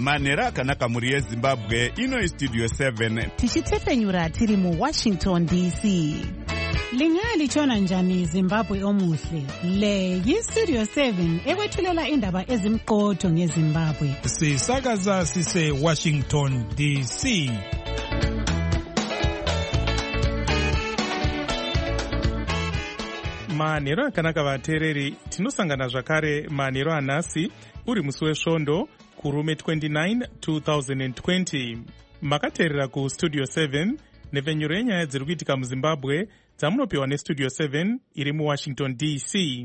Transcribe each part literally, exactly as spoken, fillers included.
manhero akanaka mhuri yezimbabwe. Ino istudio seven tichitefenyura tiri muwashington D C. Lingaya lichona njani Zimbabwe omuhle. Le yistudio seven ekwethulela indaba ezimqotho ngeZimbabwe. Sisakaza sise Washington D C. Manhero akanaka vateereri, tinosangana zvakare manhero anhasi uri musi wesvondo kurume twenty-nine two thousand twenty. Makateerera kustudio seven nepfenyuro yenyaya dziri kuitika muZimbabwe dzamunopiwa nestudio seven iri muWashington D C.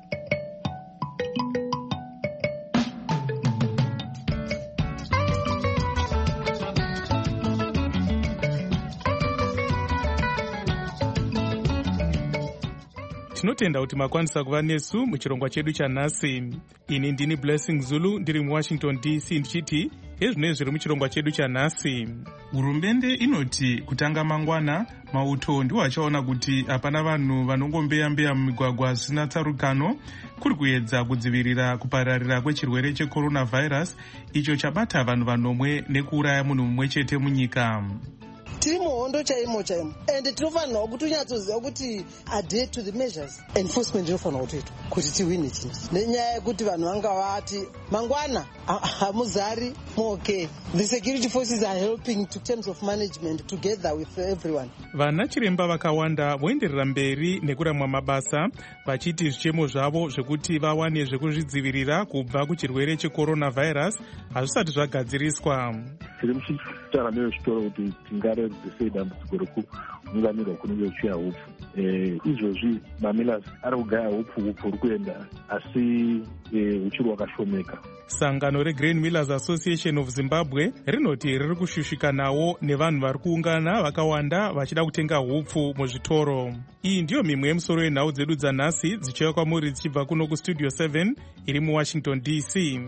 Tinotenda kuti makwanisa kuva nesu muchirongwa chedu chanhasi. Ini ndini Blessing Zulu ndiri muWashington D C ndichiti ezvinenge zviri muchirongwa chedu chanhasi. Hurumende inoti kutanga mangwana mauto ndiwo achaona kuti hapana vanhu vanongombeya-mbeya mumigwagwa zvisina tsarukano, kuri kuedza kudzivirira kupararira kwechirwere checoronavirus icho chabata vanhu vanomwe nekuuraya munhu mumwe chete munyika. Tiri muhondo chaimo chaimo, and tinofanirwa kuti unyatsoziva kuti adhere to the measures. Enforcement inofanirwa kutoitwa kuti tiwine chinhu, nenyaya yekuti vanhu vanga vati mangwana hamuzari muokay. The security forces are helping to terms of management together with everyone. Vana chiremba vakawanda voenderera mberi nekuramwa mabasa vachiti zvichemo zvavo zvekuti vawane zvekuzvidzivirira kubva kuchirwere checoronavirus hazvisati zvagadziriswa. Tiri muchitaura nezvitoro kuti tingarerudzise dambudziko rekuunganirwa kunenge kuchiya hupfu. Izvozvi mamilas ari kugaya hupfu hupfu huri kuenda asi huchiri hwakashomeka. Sangano reGrain Millers Association of Zimbabwe rinoti riri kushushikanawo nevanhu vari kuungana vakawanda vachida kutenga hupfu muzvitoro. Iyi ndiyo mimwe yemusoro yenhau dzedu dzanhasi dzichiuya kwamuri dzichibva kuno kustudio seven iri muWashington D C.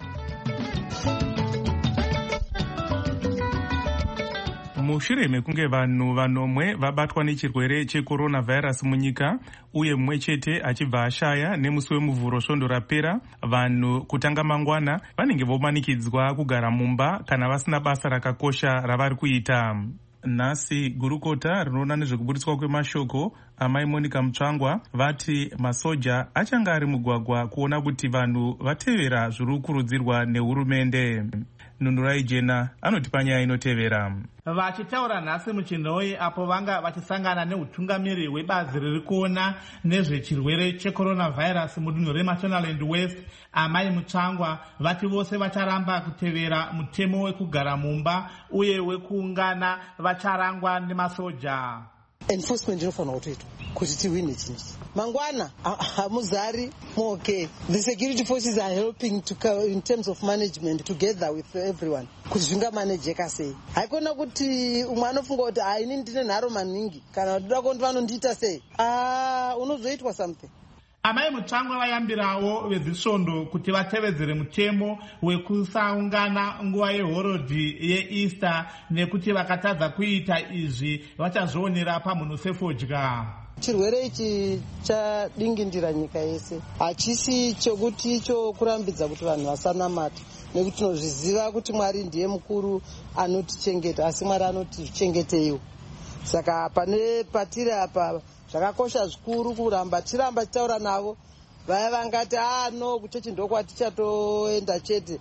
Mushure mekunge vanhu vanomwe vabatwa nechirwere checoronavirus munyika uye mumwe chete achibva ashaya nemusi wemuvhuro svondo rapera, vanhu kutanga mangwana vanenge vomanikidzwa kugara mumba kana vasina basa rakakosha ravari kuita. Nhasi gurukota rinoona nezvekubudiswa kwemashoko amai Monica Mutsvangwa vati masoja achanga ari mugwagwa kuona kuti vanhu vatevera zviri kukurudzirwa nehurumende. Nunurai Jena anoti panyaya inotevera. Vachitaura nhasi muchinhoi apo vanga vachisangana neutungamiri hwebazi riri kuona nezvechirwere checoronavirus mudunhu reMashonaland West, amai Mutsvangwa vati vose vacharamba kutevera mutemo wekugara mumba uye wekuungana vacharangwa nemasoja. Enforcement inofanirwa kutoitwa kuti tiwine chinhu. Mangwana hamuzari muokay. The security forces are helping to in terms of management together with everyone kuti zvingamanejeka sei. Haikona kuti umwe anofunga kuti haini ndine nharo maningi kana kutoda kuti vanondiita sei. Ah, unozoitwa something. Amai Mutsvangwa vayambirawo vezisvondo kuti vatevedzere mutemo wekusaungana nguva yehorodhi yeEaster nekuti vakatadza kuita izvi vachazvionera pamunhu sefodya. Chirwere ichi chadingindira nyika yese. Hachisi chokuti icho kurambidza kuti vanhu vasanamata, nekuti tinozviziva kuti Mwari ndiye mukuru anotichengeta, asi Mwari anoti zvichengeteiwo. Saka pane patiri apa zvakakosha zvikuru kuramba tiramba titaura navo vaya vangati ah no kuchechi ndokwati chatoenda chete.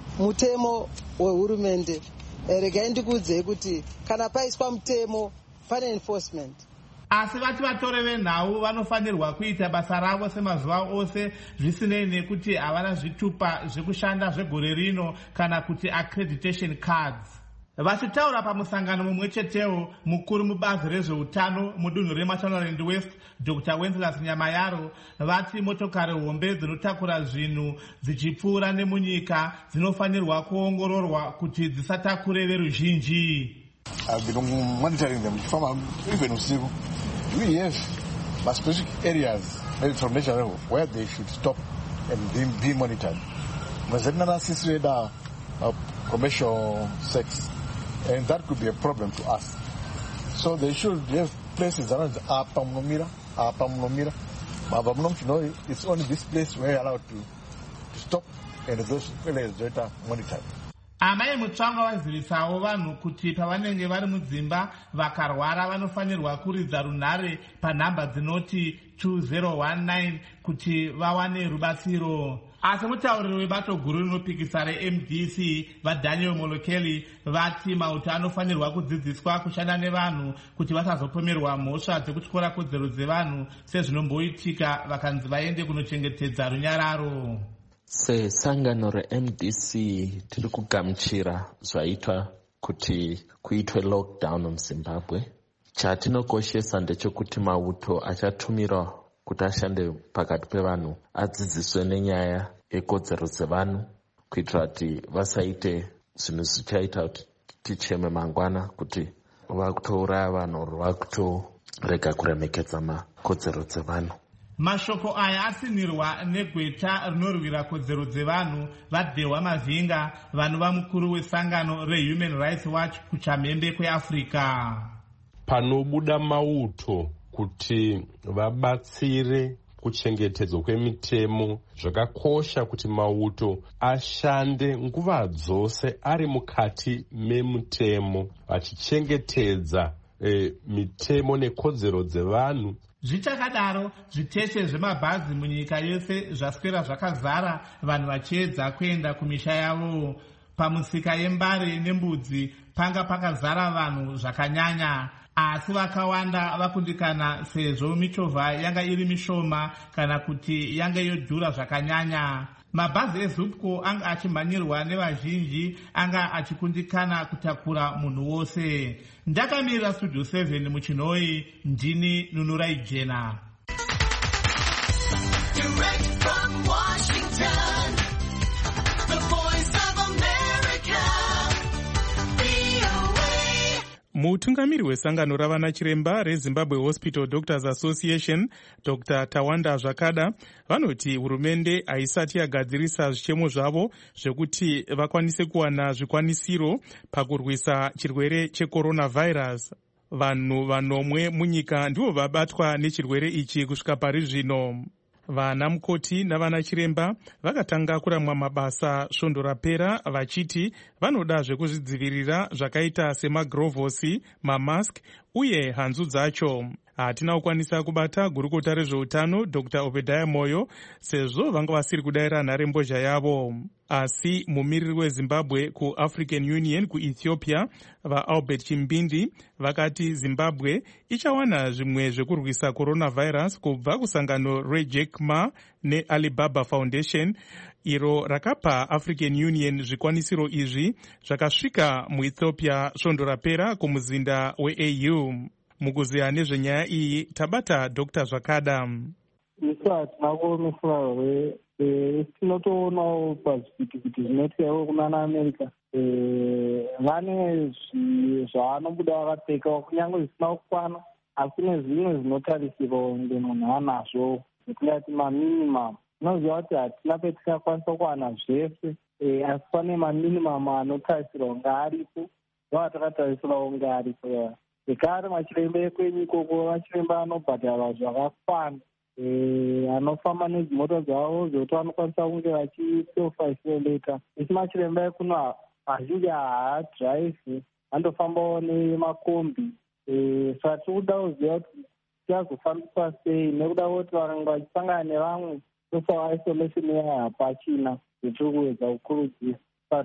Mutemo wehurumende, regai ndikuudzei kuti kana paiswa mutemo pane enforcement. Asi vati vatore venhau vanofanirwa kuita basa ravo semazuva ose zvisinei nekuti havana zvitupa zvekushanda zvegore rino kana kuti accreditation cards. Vachitaura pamusangano mumwe chetewo, mukuru mubazi rezveutano mudunhu reMashonaland West Doctor Wenceslas Nyamayaro vati motokari hombe dzinotakura zvinhu dzichipfuura nemunyika dzinofanirwa kuongororwa kuti dzisatakure veruzhinji. I've been monitoring them even usiku. We have specific areas, maybe from national level, where they should stop and be, be monitored. Analysis radar, uh, commercial sex, and that could be a problem to us. So they should have places around Apamnomira, Apamnomira, Mabamnom, you know, it's only this place where you're allowed to, to stop, and those areas that are monitored. Amai Mutsvangwa vazivisawo vanhu kuti pavanenge vari mudzimba vakarwara vanofanirwa kuridza runhare panhamba dzinoti two zero one nine kuti vawane rubatsiro. Asi mutauriri webato guru rinopikisa re-M D C vaDaniel Molokeli vati mauto anofanirwa kudzidziswa kushanda nevanhu kuti vasazopomerwa mhosva dzekutyora kodzero dzevanhu sezvinomboitika vakanzi vaende kunochengetedza runyararo. Sesangano re-M D C tiri kugamuchira zvaitwa kuti kuitwe lockdown muZimbabwe. Chatinokoshesa ndechekuti mauto achatumirwa kuti ashande pakati pevanhu adzidziswe nenyaya yekodzero dzevanhu kuitira kuti vasaite zvinhu zvichaita kuti ticheme mangwana kuti vakutouraya vanhu uri vakutorega kuremekedza makodzero dzevanhu. Mashoko aya asinirwa negweta rinorwira kodzero dzevanhu vaDehwa Mavhinga, vanhu vamukuru wesangano reHuman Rights Watch kuchamhembe kweAfrica. Panobuda mauto kuti vabatsire kuchengetedzwa kwemitemo, zvakakosha kuti mauto ashande nguva dzose ari mukati memutemo vachichengetedza e, mitemo nekodzero dzevanhu. Zvichakadaro, zviteshe zvemabhazi munyika yose zvaswera zvakazara, vanhu vachiedza kuenda kumisha yavo. Pamusika yembare nembudzi panga pakazara vanhu zvakanyanya, asi vakawanda vakundikana sezvo michovha yanga iri mishoma kana kuti yanga yodhura zvakanyanya. Mabhazi eZupco anga achimhanyirwa nevazhinji, anga achikundikana kutakura munhu wose. Ndakamirira Studio seven muChinoi, ndini Nunurai Jena. Direct from Washington, the voice of America, V O A. Mutungamiri wesangano ravana chiremba reZimbabwe Hospital Doctors Association, Doctor Tawanda Zvakada, vanoti hurumende haisati yagadzirisa zvichemo zvavo zvekuti vakwanise kuwana zvikwanisiro pakurwisa chirwere checoronavirus. Vanhu vanomwe munyika ndivo vabatwa nechirwere ichi kusvika pari zvino. Vana mukoti navana chiremba vakatanga kuramwa mabasa svondo rapera vachiti vanoda zvekuzvidzivirira zvakaita semagirovhosi, mamask uye hanzu dzacho. Hatina kukwanisa kubata gurukota rezveutano Doctor Obadiah Moyo sezvo vanga vasiri kudayira nharembozha yavo. Asi mumiriri weZimbabwe kuAfrican Union kuEthiopia vaAlbert Chimbindi vakati Zimbabwe ichawana zvimwe zvekurwisa coronavirus kubva kusangano reJack Ma neAlibaba Foundation, iro rakapa African Union zvikwanisiro izvi zvakasvika muEthiopia svondo rapera kumuzinda weA U. Mukuziya nezvenyaya iyi tabata Doctor Zvakada. Isu hatina kuomesawe tinotoonawo pazvipitikiti zvinoitikawo kunana America vane zvavanobuda vakapfeka kunyange zvisina kukwana, asi kune zvimwe zvinotarisirwa kunge munhu anazvo zvetingati maminimum. Tinoziva kuti hatina petingakwanisa kuwana zvese, asi pane maminimum anotarisirwa kunge aripo, ava takatarisirwa kunge aripo. Zvekare machiremba ekwenyu ikoko machiremba anobhadharwa zvakakwana, anofamba nedzimota dzavo zvokuti vanokwanisa kunge vachiself-isolata. Isi machiremba ekuno azhinji haadhiraivhi, andofambawo nemakombi. Saka tiri kuda kuziva kuti tichazofambiswa sei, nekuda kuti vanenge vachisangana nevamwe social-isolation yayo hapachina zvetiri kuedza kukurudzira.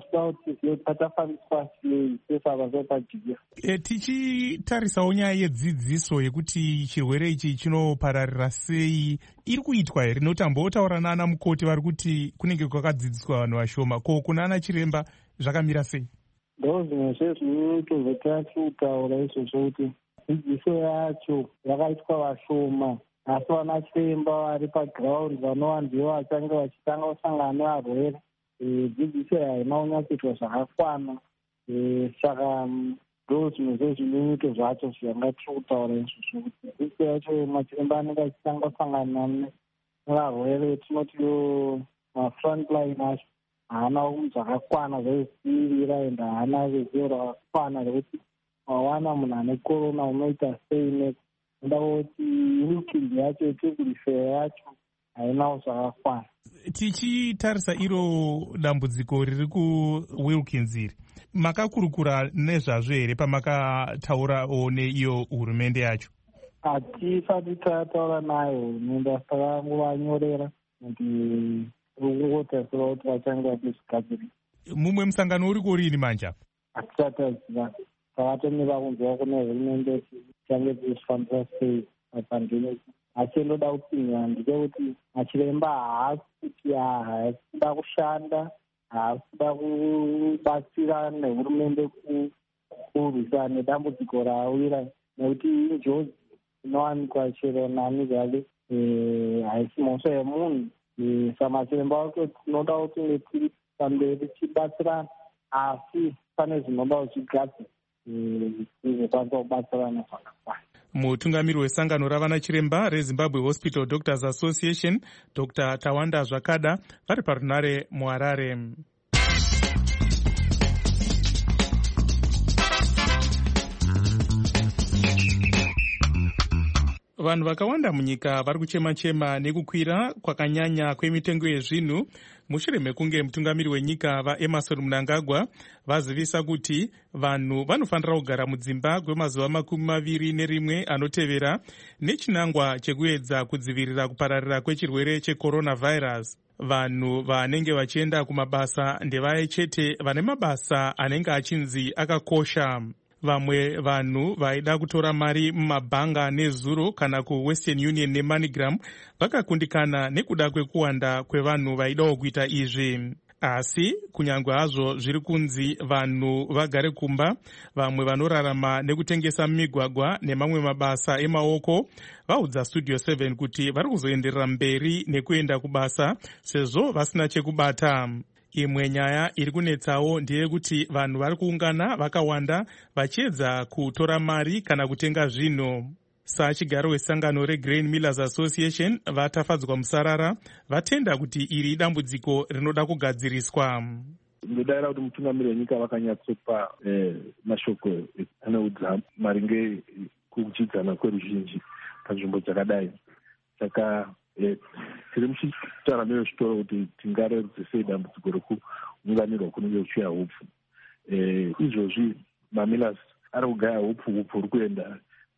Tichitarisawo nyaya yedzidziso yekuti chirwere ichi chinopararira sei iri kuitwa here, nekuti ambotaura nana mukoti vari kuti kunenge kwakadzidziswa vanhu vashoma, ko kuna ana chiremba zvakamira sei? Ndo zvimwe zvezvinotozotira tiri kutaura izvozvo kuti dzidziso yacho yakaitwa vashoma, asi vana chiremba vari pagiraundi vanova ndivo vachange vachitanga kusangana nevarwere. Dzidziso haina kunyatsoitwa zvakakwana, saka ndo zvimwe zvezvinyoito zvacho zvanga tiri kutaura izvozvo kuti dzidziso yacho machiremba anenge achitanga kusangana nevarwere, tinotiwo mafrontline acho haana zvakakwana zvezvidzivirira ende haana ruzivo rwakakwana rwekuti wawana munhu ane korona unoita sei, nekuda kuti irukindi yacho yetekurifeya yacho hainawo zvakakwana. Tichitarisa iro dambudziko riri kuWilkins iri, makakurukura nezvazvo here pamakataurawo neiyo hurumende yacho? Hatisati tataura nayo hurumende, asi takangovanyorera kuti rukungotarisira kuti vachange vachizvigadzirisa. Mumwe musangano uri kurini manja? Hatisati taziva, takatomira kunzwa kune hurumende change dzichifambisa sei mapandemic. Asi ndoda kupinga ndechekuti machiremba haasi kuti haasi kuda kushanda, haasi kuda kubatsira nehurumende kurwisa nedambudziko rawira, nekuti injodzi inowanikwa chero nani zvake, haisi mhosva yemunhu. Saka machiremba acho tinoda kuti tiri pamberi tichibatsirana, asi pane zvinoda kuchigadzira zvizokwanisa kubatsirana zvakakwana. Mutungamiri wesangano ravana chiremba reZimbabwe Hospital Doctors Association, Doctor Tawanda Zvakada, vari parunare muHarare. Vanhu vakawanda munyika vari kuchema-chema nekukwira kwakanyanya kwemitengo yezvinhu mushure mekunge mutungamiri wenyika vaEmerson Mnangagwa vazivisa kuti vanhu vanofanira kugara mudzimba kwemazuva makumi maviri nerimwe anotevera nechinangwa chekuedza kudzivirira kupararira kwechirwere checoronavirus. Vanhu vanenge vachienda kumabasa ndevaya chete vane mabasa anenge achinzi akakosha. Vamwe vanhu vaida kutora mari mumabhanga nezuro kana kuWestern Union neMoneygram vakakundikana nekuda kwekuwanda kwevanhu vaidawo kuita izvi. Asi kunyange hazvo zviri kunzi vanhu vagare kumba, vamwe vanorarama nekutengesa mumigwagwa nemamwe mabasa emaoko vaudza Studio seven kuti vari kuzoenderera mberi nekuenda kubasa sezvo vasina chekubata. Imwe nyaya iri kunetsawo ndeyekuti vanhu vari kuungana vakawanda vachiedza kutora mari kana kutenga zvinhu. Sachigaro wesangano reGrain Millers Association vatafadzwa musarara vatenda kuti iri dambudziko rinoda kugadziriswa. Ndodara kuti mutungamiri wenyika vakanyatsopa mashoko anoudza maringe kuchidzana kweruzhinji panzvimbo dzakadai. Saka tiri muchitaura nevezvitoro kuti tingarerudze sei dambudziko rekuunganirwa kunenge kuchiuya hupfu. Izvozvi maMillers ari kugaya hupfu hupfu huri kuenda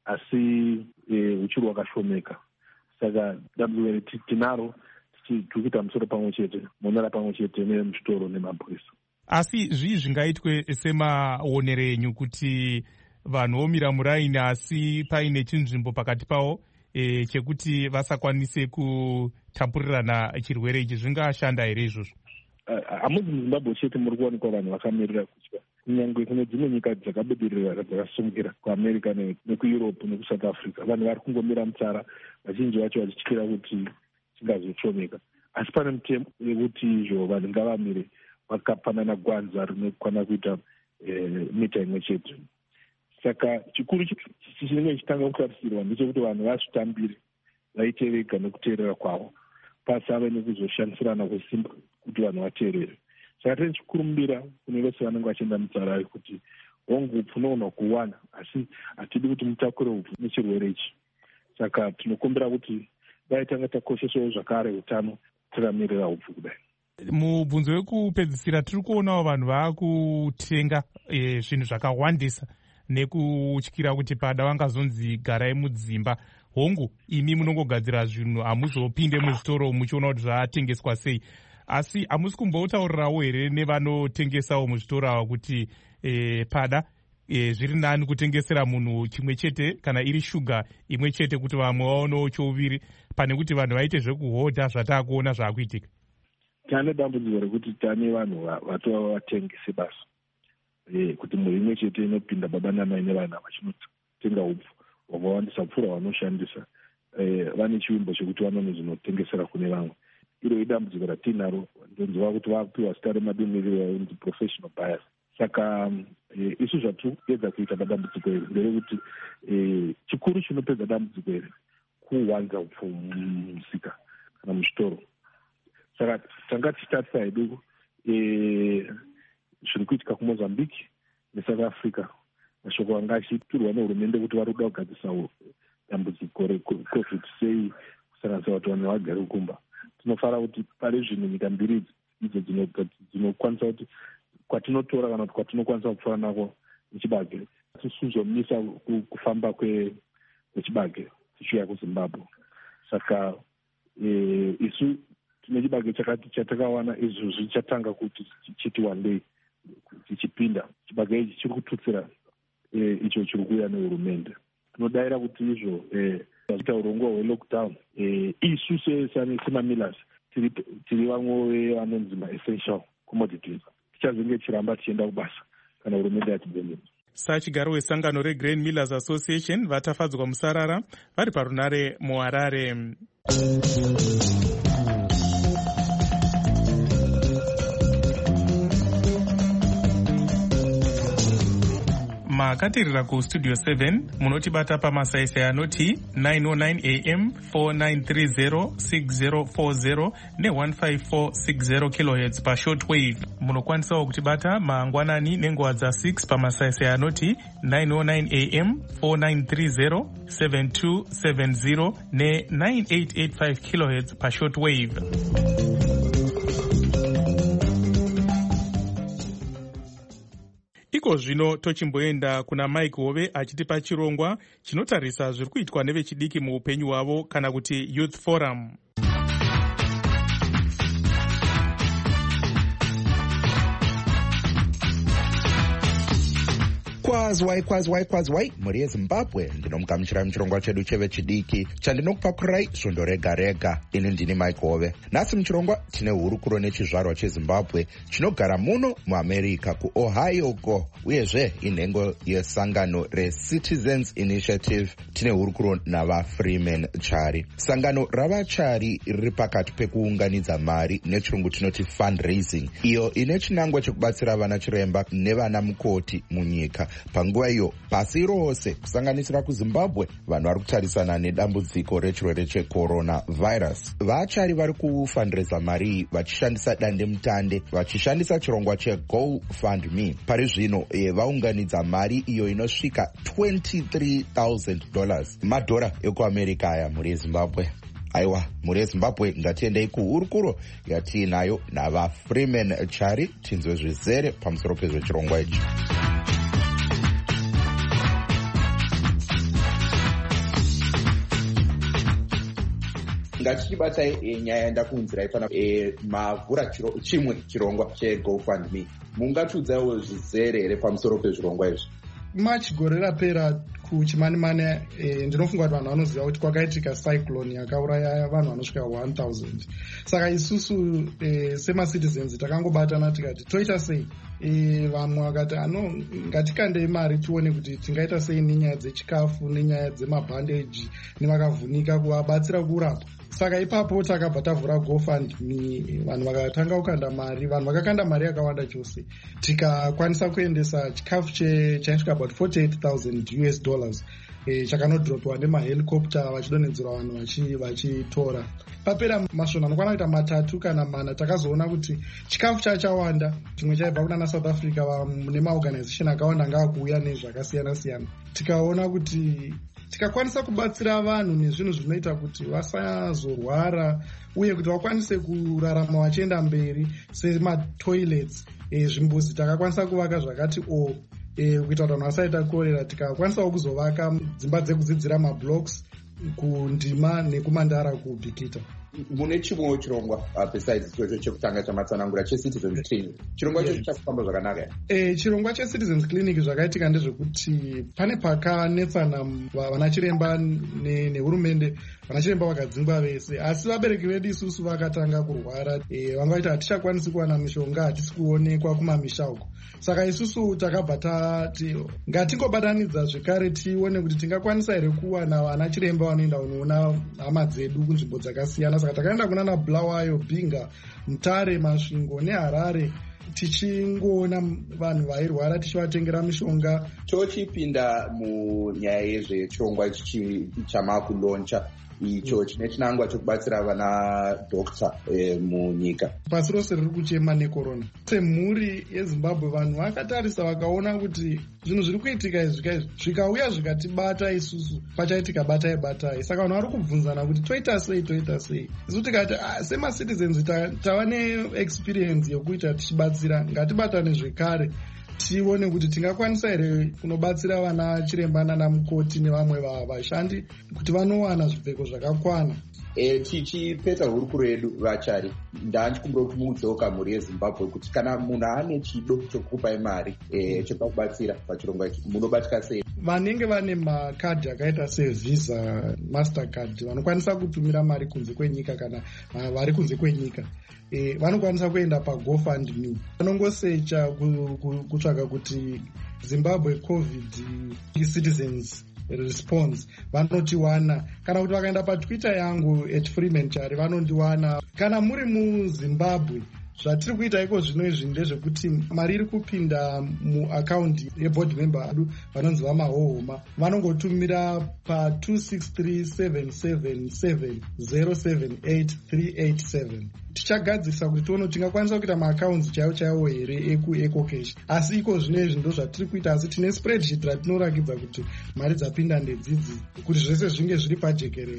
asi huchiri hwakashomeka. Saka dambudziko tinaro tiri kuita musoro pamwe chete, monera pamwe chete nemuzvitoro nemapurisa. Asi zvii zvingaitwe semaonere enyu kuti vanhu vomira muraini asi paine chinzvimbo pakati pavo E, chekuti vasakwanise kutapurirana chirwere ichi, zvingashanda here izvozvo? Hamuzi muZimbabwe chete muri kuwanikwa vanhu vakamirira kutya. Kunyange kune dzimwe nyika dzakabudirira dzakasimukira kuAmerica nekuEurope nekuSouth Africa, vanhu vari kungomira mutsara, vazhinji vacho vachityira kuti chingazoshomeka. Asi pane mutemo wekuti izvo vanhu ngavamire vakapanana gwanza rinokwana kuita mita imwe chete. Saka chikuru chinenge chitanga kutarisirwa ndechekuti vanhu vazvitambire, vaite vega nekuteerera kwavo, pasave nekuzoshandisirana kwesimba kuti vanhu vateerere. Saka tine chikurumbira kune vese vanenge vachienda mutsara kuti hongu upfu unogona kuwana, asi hatidi kuti mutakure upfu nechirwere ichi. Saka tinokumbira kuti dai tanga takoshesawo zvakare utano takamirira upfu kudai. Mubvunzo wekupedzisira tiri kuonawo vanhu vaakutenga e, zvinhu zvakawandisa nekutyira kuti pada vangazonzi garai mudzimba. Hongu imi munongogadzira zvinhu, hamuzopinde muzvitoro muchiona kuti zvatengeswa sei, asi hamusi kumbotaurirawo here nevanotengesawo muzvitoro ava kuti e, pada e, zviri nani kutengesera munhu chimwe chete kana iri shuga imwe chete kuti vamwe vaonewo chouviri pane kuti vanhu vaite zvekuhodha zvataakuona zvaakuitika? Tane dambudziko rekuti tane vanhu vatova vatengesi basa, e, kuti mhuri imwe chete inopinda baba namai nevana vachinotenga upfu wakawandisa pfuura vanoshandisa, e, vane chiumbo chekuti vanone zvinotengesera kune vamwe. Iro idambudziko ratinaro, ndonzwa kuti vakupiwa zita remadumiriro yaunzi professional bias. Saka e, isu zvatiri kuedza kuita padambudziko iri nderekuti e, chikuru chinopedza dambudziko iri kuwanza upfu mumusika kana muzvitoro. Saka tanga tichitarisa hedu e, zviri kuitika kuMozambique neSouth Africa, mashoko anga achiturwa nehurumende kuti vari kuda kugadzisa dambudziko reCovid sei kusanganisa kuti vanhu vagare kukumba. Tinofanira kuti pari zvino nyika mbiri idzo dzinokwanisa kuti kwatinotora kana kuti kwatinokwanisa kupfuura nako nechibage tisuzomisa kufamba kwechibage tichiuya kuZimbabwe. Saka isu tine chibage chakati chatakawana izvo zvichatanga kuti chiti one day tichipinda chibage ichi chiri kututsira icho chiri kuuya nehurumende. Tinodayira kuti izvo ita urongwa hwelockdown isu semamillers tiri vamwe vanonzi maessential commodities tichazenge chiramba tichienda kubasa kana hurumende yatibvemera. Sachigaro wesangano reGrain Millers Association vatafadzwa musarara vari parunare muHarare. Makatirira kustudio seven munotibata pamasaisai anoti nine oh nine a m, four nine three zero, six zero four zero ne one five four six zero kilohertz pashortwave. Munokwanisawo kutibata mangwanani nenguva dza six pamasaisai anoti nine oh nine a m, four nine three zero, seven two seven zero ne nine eight eight five kilohertz pashortwave. Iko zvino tochimboenda kuna Mike Hove achitipa chirongwa chinotarisa zviri kuitwa nevechidiki muupenyu hwavo kana kuti Youth Forum. Kwazwai kwazwai kwazwai muri yeZimbabwe ndinomugamuchirai muchirongwa chedu chevechidiki chandinokupakurai svondo rega rega. Ini ndini Mike Hove. Nhasi muchirongwa tine hurukuro nechizvarwa cheZimbabwe chinogara muno muAmerica kuOhio ko, uyezve inhengo yesangano reCitizens Initiative. Tine hurukuro navaFreeman Chari. Sangano ravachari riri pakati pekuunganidza mari nechirungu tinoti fundraising, iyo ine chinangwa chekubatsira vana chiremba nevana mukoti munyika. Panguva iyo pasi rose kusanganisira kuZimbabwe vanhu vari kutarisana nedambudziko rechirwere cheCoronavirus. Vachari vari kufundraisa mari vachishandisa dande mutande vachishandisa chirongwa cheGoFundMe. Pari zvino e, vaunganidza mari iyo inosvika twenty-three thousand dollars, madhora ekuAmerica aya muri yeZimbabwe. Aiwa, muri yeZimbabwe ngatiendei kuhurukuro yatiinayo navaFreeman Chari tinzwe zvizere pamusoro pezvechirongwa ichi. ngatichibatai nyaya yandakuunzirai pana mavhura chimwe chirongwa cheGoFundMe. Mungatiudzaiwo zvizere here pamusoro pezvirongwa izvi? March gore rapera kuchimanimane e, ndinofunga kuti vanhu vanoziva kuti kwakaitika cyclone yakauraya vanhu vanosvika one thousand. Saka isusu e, semacitizens takangobatana tikati toita sei, e, vamwe vakati ano ngatikandei mari tione kuti tingaita sei nenyaya dzechikafu nenyaya dzemabhandeji nevakavhunika kuvabatsira kurapa. Saka ipapo takabva tavhura GoFundMe, vanhu vakatanga kukanda mari, vanhu vakakanda mari yakawanda chose, tikakwanisa kuendesa chikafu chaisvika about forty-eight thousand U S dollars e, chakanodhropwa nemahelicopter vachidonhedzera vanhu vachitora. Papera masvono anokwana kuita matatu kana mana takazoona kuti chikafu chachawanda, chimwe chaibva kunana South Africa nemaorganization akawanda ngaakuuya nezvakasiyana siyana. Tikaona kuti tikakwanisa kubatsira vanhu nezvinhu zvinoita kuti vasazorwara uye kuti vakwanise kurarama vachienda mberi sematoilets, e, zvimbuzi takakwanisa kuvaka zvakati o e, kuita kuti vanhu vasaita korera. Tikakwanisawo kuzovaka dzimba dzekudzidzira mablocks kundima nekumandara kubhikita. Mune chimwewo chirongwa uh, besides ichocho chekutanga chamatsanangura cheCitizens Clinic. Chirongwa ichocho yes. chakufamba zvakanaka. Eh, chirongwa cheCitizens Clinic zvakaitika ndezvekuti pane pakanetsana vana chiremba nehurumende ne vana chiremba vakadzingwa vese, asi vabereki vedu isusu vakatanga kurwara. E, vanga vaiti hatichakwanisi kuwana mishonga, hatisi kuonekwa kumamisha uko. Saka isusu takabva tati ngatingobatanidza zvekare tione kuti tingakwanisa here kuwana vana chiremba vanoenda kunoona hama dzedu kunzvimbo dzakasiyana. Saka takaenda kunana Bulawayo, Bhinga, Mutare, Masvingo neHarare tichingoona vanhu vairwara tichivatengera mishonga. Tochipinda munyaya yezvechirongwa chamakuloncha, icho chine chinangwa chokubatsira vana dokta e, munyika. Pasi rose riri kuchema nekorona. Semhuri yeZimbabwe vanhu vakatarisa vakaona kuti zvinhu zviri kuitika izvi kaizvi zvikauya zvikatibata isusu pachaitika batai batai. Saka vanhu vari kubvunzana kuti toita sei toita sei. Isu tikati semacitizens tava neexperience yokuita tichibatsira, ngatibatane zvekare tione kuti tingakwanisa here kunobatsira vana chiremba nana mukoti nevamwe vashandi kuti vanowana zvipfeko zvakakwana. E, tichipedza hurukuro yedu vachari, ndanchikumbira kuti muudzewo mhuri yeZimbabwe kuti kana munhu ane chido chokupai mari e, chekubatsira pachirongwa ichi munobatika sei? Vanenge vane makadhi akaita sevisa, mastercard vanokwanisa kutumira mari kunze kwenyika kana vari kunze kwenyika e, vanokwanisa kuenda paGoFundMe vanongosecha kutsvaga kuti Zimbabwe COVID citizens response vanotiwana, kana kuti vakaenda patwitter yangu at Freeman Chari vanondiwana. Kana muri muZimbabwe zvatiri kuita iko zvino izvi ndezvekuti mari iri kupinda muakaundi yeboard member adu vanonzi vamahohoma vanongotumira pa two six three seven seven seven zero seven eight three eight seven. Tichagadzirisa kuti tione kuti tingakwanisa kuita maakaunti chaiwo chaiwo here eku ecocash, asi iko zvino izvi ndo zvatiri kuita, asi tine spreadsheet ratinorakidza kuti mari dzapinda ndedzidzi kuti zvese zvinge zviri pajekerere.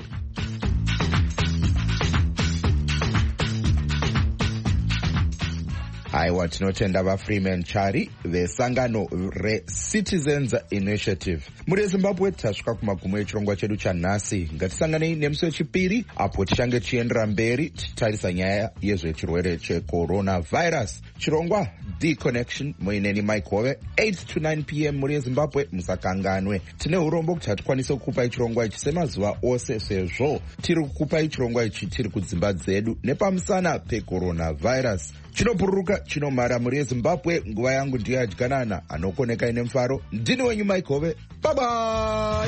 Aiwa, tinotenda vaFreeman Chari vesangano reCitizens Initiative. Muri yeZimbabwe tasvika kumagumo echirongwa chedu chanhasi. Ngatisanganei nemusi wechipiri apo tichange tichiendera mberi tichitarisa nyaya yezvechirwere checoronavirus. Chirongwa The Connection muineni Mike Hove eight to nine p m muri yeZimbabwe, musakanganwe. Tine urombo kuti hatikwanise kukupai chirongwa ichi semazuva ose sezvo tiri kukupai chirongwa ichi tiri kudzimba dzedu nepamusana pecoronavirus. Chinopururuka chinomara muri yeZimbabwe. Nguva yangu ndiyo yadyanana anokoneka ine mufaro. Ndini wenyu Mike Hove. Bye bye.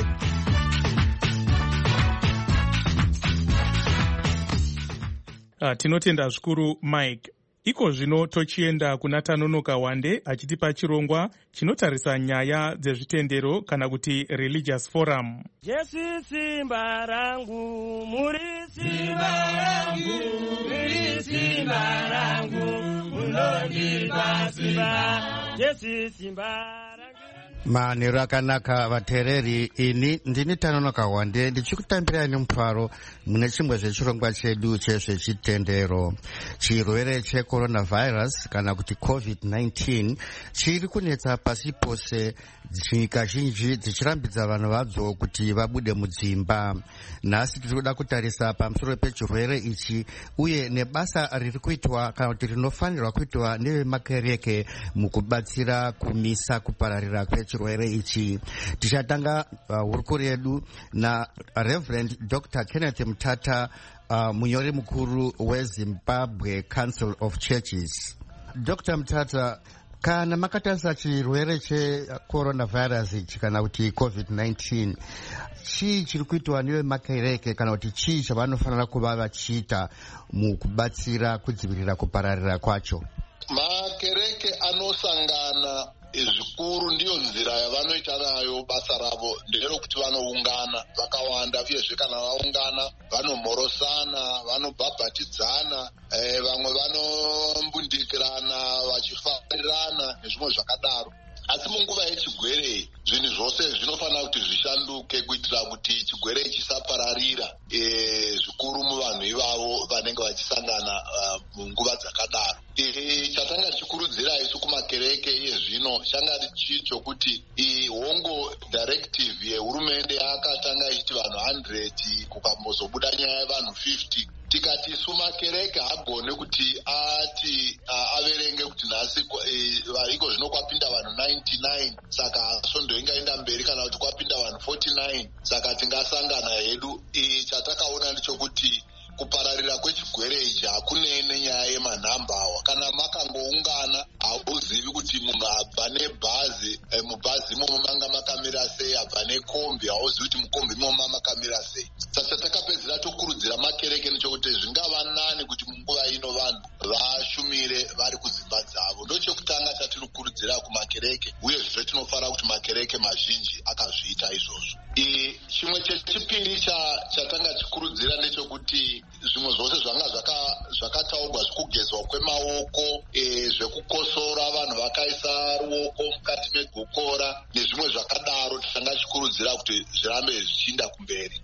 Uh, tinotenda zvikuru Mike. Iko zvino tochienda kuna Tanonoka Wande achitipa chirongwa chinotarisa nyaya dzezvitendero kana kuti religious forum. Jesu simba rangu, muri simba rangu, muri simba rangu, munondipa simba, Jesu simba. Manheru akanaka vateereri, ini ndini Tanonoka Wande ndichikutambirai nemufaro mune chimwe zvechirongwa chedu chezvechitendero. Chirwere checoronavirus kana kuti covid nineteen chiri kunetsa pasi pose, nyika zhinji dzichirambidza vanhu vadzo kuti vabude mudzimba. Nhasi tiri kuda kutarisa pamusoro pechirwere ichi uye nebasa riri kuitwa kana kuti rinofanirwa kuitwa nevemakereke mukubatsira kumisa kupararira kwechirwere ichi. Tichatanga hurukuro uh, yedu na Reverend Doctor Kenneth Mutata, uh, munyori mukuru weZimbabwe Council of Churches. Doctor Mutata, kana makatarisa chirwere checoronavirus ichi kana kuti covid nineteen, chii chiri kuitwa nevemakereke kana kuti chii chavanofanira kuva vachiita mukubatsira kudzivirira kupararira kwacho? Makereke anosangana zvikuru ndiyo nzira yavanoita nayo basa ravo, nderokuti vanoungana vakawanda, uyezve kana vaungana vanomhorosana, vanobhabhatidzana, eh, vamwe vanombundikirana vachifarirana nezvimwe zvakadaro. Asi munguva yechigwere zvinhu zvose zvinofanira kuti zvishanduke kuitira kuti chigwere chisapararira e, zvikuru muvanhu ivavo vanenge vachisangana uh, munguva dzakadaro. E, chatanga tichikurudzira isu kumakereke iye zvino changa chicho kuti hongo directive yehurumende yakatanga ichiti vanhu one hundred kukambozobuda nyaya yevanhu fifty. Tikati isu makereke hagone kuti ati uh, averenge kuti nhasi uh, iko zvino kwapinda vanhu ninety-nine, saka svondo ingaenda mberi kana kuti kwapinda vanhu forty-nine, saka tingasangana hedu. E, chatakaona ndichokuti kupararira kwechigwere ichi hakunei nenyaya yemanhamba awa. Kana makangoungana hauzivi kuti munhu abva nebhazi, e, mubhazi imomo manga makamira sei, abva nekombi hauzivi kuti mukombi imomo makamira sei. Saka takapedzera tokurudzira makereke nechokuti zvingava nani kuti munguva ino vanhu vashumire vari kudzimba dzavo. Ndochekutanga chatiri kurudzira kumakereke, uye zvino tinofara kuti makereke mazhinji akazviita izvozvo. E, chimwe chechipiri chatanga chikuru kuti zvimwe zvose zvanga zvakataurwa zvekugezwa kwemaoko, zvekukosora vanhu vakaisa ruoko mukati megokora nezvimwe zvakadaro, tisangachikurudzira kuti zvirambe zvichiinda kumberi.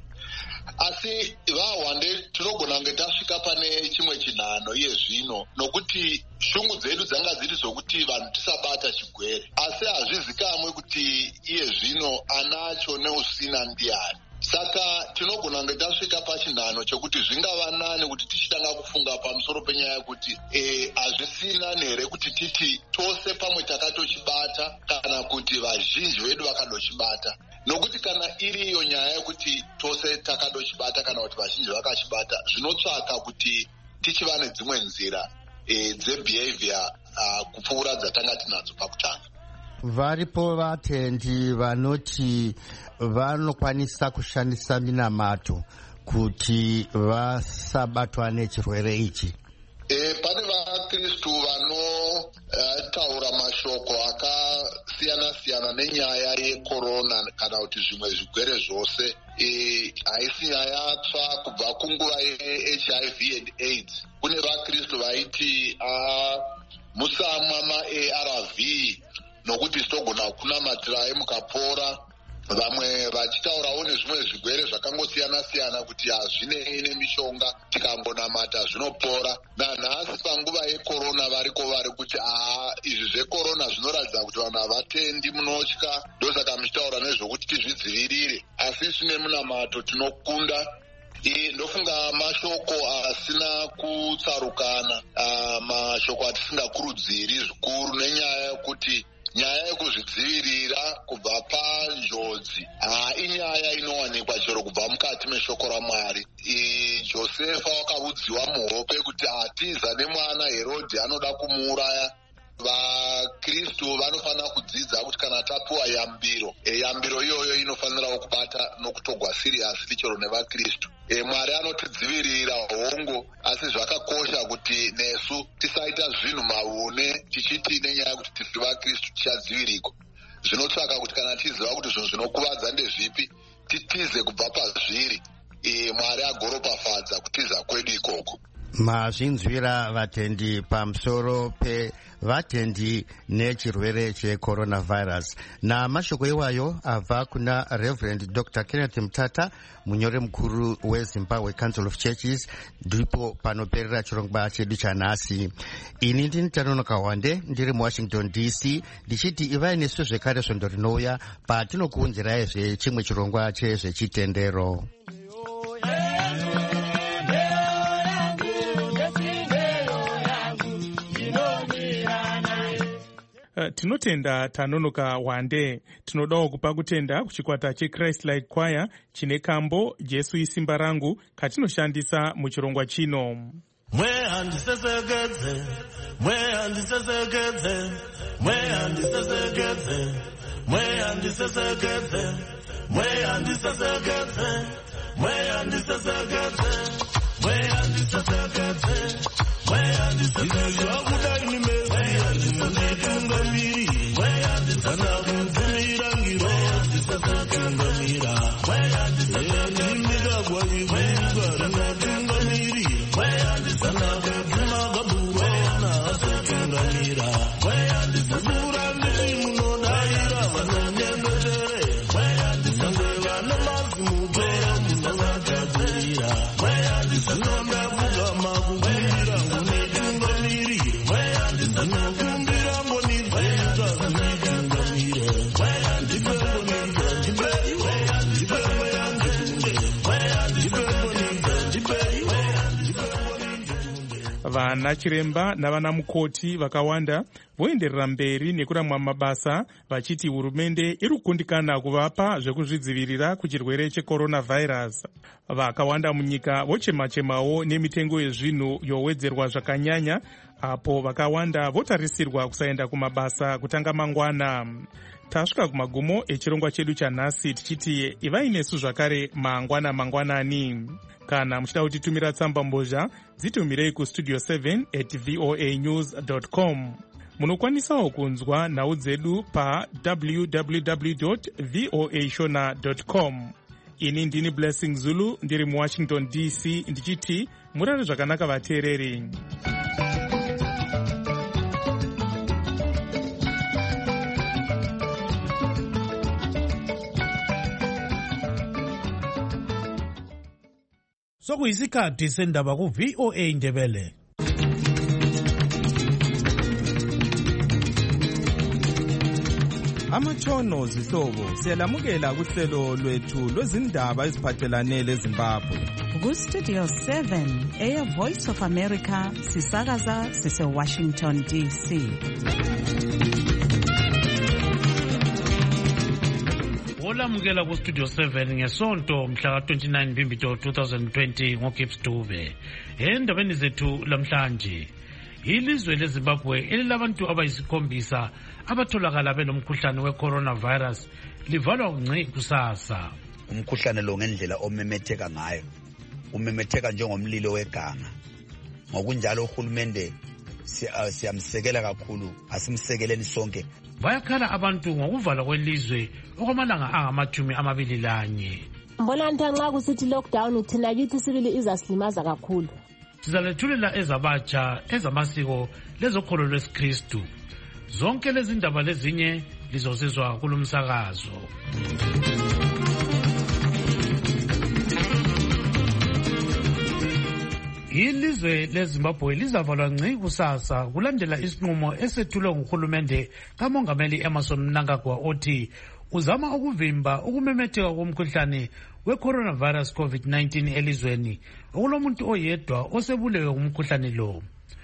Asi vahwande tinogona kunge tasvika pane chimwe chinhano iye zvino, nokuti shungu dzedu dzanga dziri zvokuti vanhu tisabata chigwere, asi hazvizikamwe kuti iye zvino anacho neusina ndiani. Saka tinogona kunge tasvika pachinhano chokuti zvingava nani kuti tichitanga kufunga pamusoro penyaya yekuti hazvisina here kuti titi tose pamwe takatochibata kana kuti vazhinji vedu vakadochibata. Nokuti kana iriyo nyaya yekuti tose takadochibata kana kuti vazhinji vakachibata, zvinotsvaka kuti tichiva nedzimwe nzira dzebehavior kupfuura dzatanga tinadzo pakutanga. Varipo vatendi vanoti vanokwanisa kushandisa minamato kuti vasabatwa nechirwere ichi. E, pane vaKristu vanotaura uh, mashoko akasiyana-siyana nenyaya yekorona kana kuti zvimwe zvigwere zvose. Haisi nyaya tsva kubva kunguva ye-H I V and AIDS. Kune vaKristu vaiti uh, musamwa ma-A R V nokuti sitogona kunamatira mukapora. Vamwe vachitaurawo nezvimwe zvigwere zvakangosiyana-siyana kuti hazvinei nemishonga, tikangonamata zvinopora. Nanhasi panguva yekorona variko vari kuti aa izvi zvekorona zvinoratidza kuti vanhu havatendi, munotya, ndosaka muchitaura nezvokuti tizvidzivirire. Asi svine munamato tinokunda. E, ndofunga mashoko asina kutsarukana, mashoko atisingakurudziri zvikuru nenyaya yekuti nyaya yekuzvidzivirira kubva panjodzi inyaya inowanikwa chero kubva mukati meshoko raMwari. Josefa wakaudziwa muhope kuti atiza nemwana Herodhi anoda kumuuraya. VaKristu vanofanira kudzidza kuti kana tapuwa yambiro, e, yambiro iyoyo inofanirawo kubata nokutogwa siriyasli chero nevaKristu. E, Mwari anotidzivirira hongo, asi zvakakosha kuti nesu tisaita zvinhu maune tichiti nenyaya yekuti tiri vaKristu tichadzivirika. Zvinotsvaka kuti kana tiziva kuti zvinhu zvinokuvadza ndezvipi, titize kubva pazviri, e, Mwari agoropafadza kutiza kwedu ikoko. Mazvinzwira vatendi pamusoro pevatendi nechirwere checoronavirus. Namashoko iwayo abva kuna Reverend Doctor Kenneth Mutata, munyori mukuru weZimbabwe Council of Churches. Ndipo panoperera chirongwa chedu chanhasi. Ini ndini Tanonoka Wande, ndiri muWashington D C, ndichiti ivai nesu zvekare svondo rinouya patinokuunziraizve chimwe chirongwa chezvechitendero. Uh, tinotenda Tanonoka Wande. Tinodawo kupa kutenda kuchikwata cheChrist Like Choir chine kambo Jesu isimba rangu katinoshandisa muchirongwa chino. Mwe handisesekedze, mwe handisesekedze, mwe handisesekedze, mwe handisesekedze, mwe handisesekedze, mwe handisesekedze, mwe handisesekedze, mwe handisesekedze. Vana chiremba navana mukoti vakawanda voenderera mberi nekuramwa mabasa vachiti hurumende iri kukundikana kuvapa zvekuzvidzivirira kuchirwere checoronavirus. Vakawanda munyika vochema-chemawo nemitengo yezvinhu yowedzerwa zvakanyanya, apo vakawanda votarisirwa kusaenda kumabasa kutanga mangwana. Tasvika kumagumo echirongwa chedu chanhasi tichiti ivai nesu zvakare mangwana mangwanani. Kana muchida kutitumira tsamba mbozha, dzitumirei kustudio seven at voa news dot com. Munokwanisawo kunzwa nhau dzedu pa w w w dot voa shona dot com. ini ndini Blessing Zulu ndiri muwashington D C ndichiti murare zvakanaka vateereri. Sokuyisikhathi sendaba ku V O A Ndebele. Amatshono zihlobo siyalamukela kuhlelo lwethu lwezindaba eziphathelane leZimbabwe. Ku Studio seven eya Voice of America sisakaza sise Washington D C. Olamukela ku Studio seven ngesonto mhla ka twenty-nine Mbimbi twenty twenty ngoGibbs Dube. Endabeni zethu lamhlanje, ilizwe leZimbabwe elilabantu abayisikhombisa abatholakala benomkhuhlane we-coronavirus livalwa ngci kusasa. Umkhuhlane lo ngendlela omemetheka ngayo umemetheka njengomlilo weganga. Ngokunjalo uhulumende siyamsekela kakhulu, asimsekeleni sonke. Bayakhala abantu ngokuvala kwelizwe okwamalanga angamathumi amabili lanye. Mbona nxa kusithi lockdown thina kithi sibili izasilimaza kakhulu. Sizalethulela ezabatsha ezamasiko lezokholo lwesikristu. Zonke lezi ndaba lezinye lizosizwa kulumsakazo. Ilizwe leZimbabwe lizavalwa ngci kusasa kulandela isinqumo esethulwe nguhulumende kamongameli Emmerson Mnangagwa othi uzama ukuvimba ukumemetheka komkhuhlane we-coronavirus COVID nineteen elizweni okulomuntu oyedwa osebulewe ngumkhuhlane lo.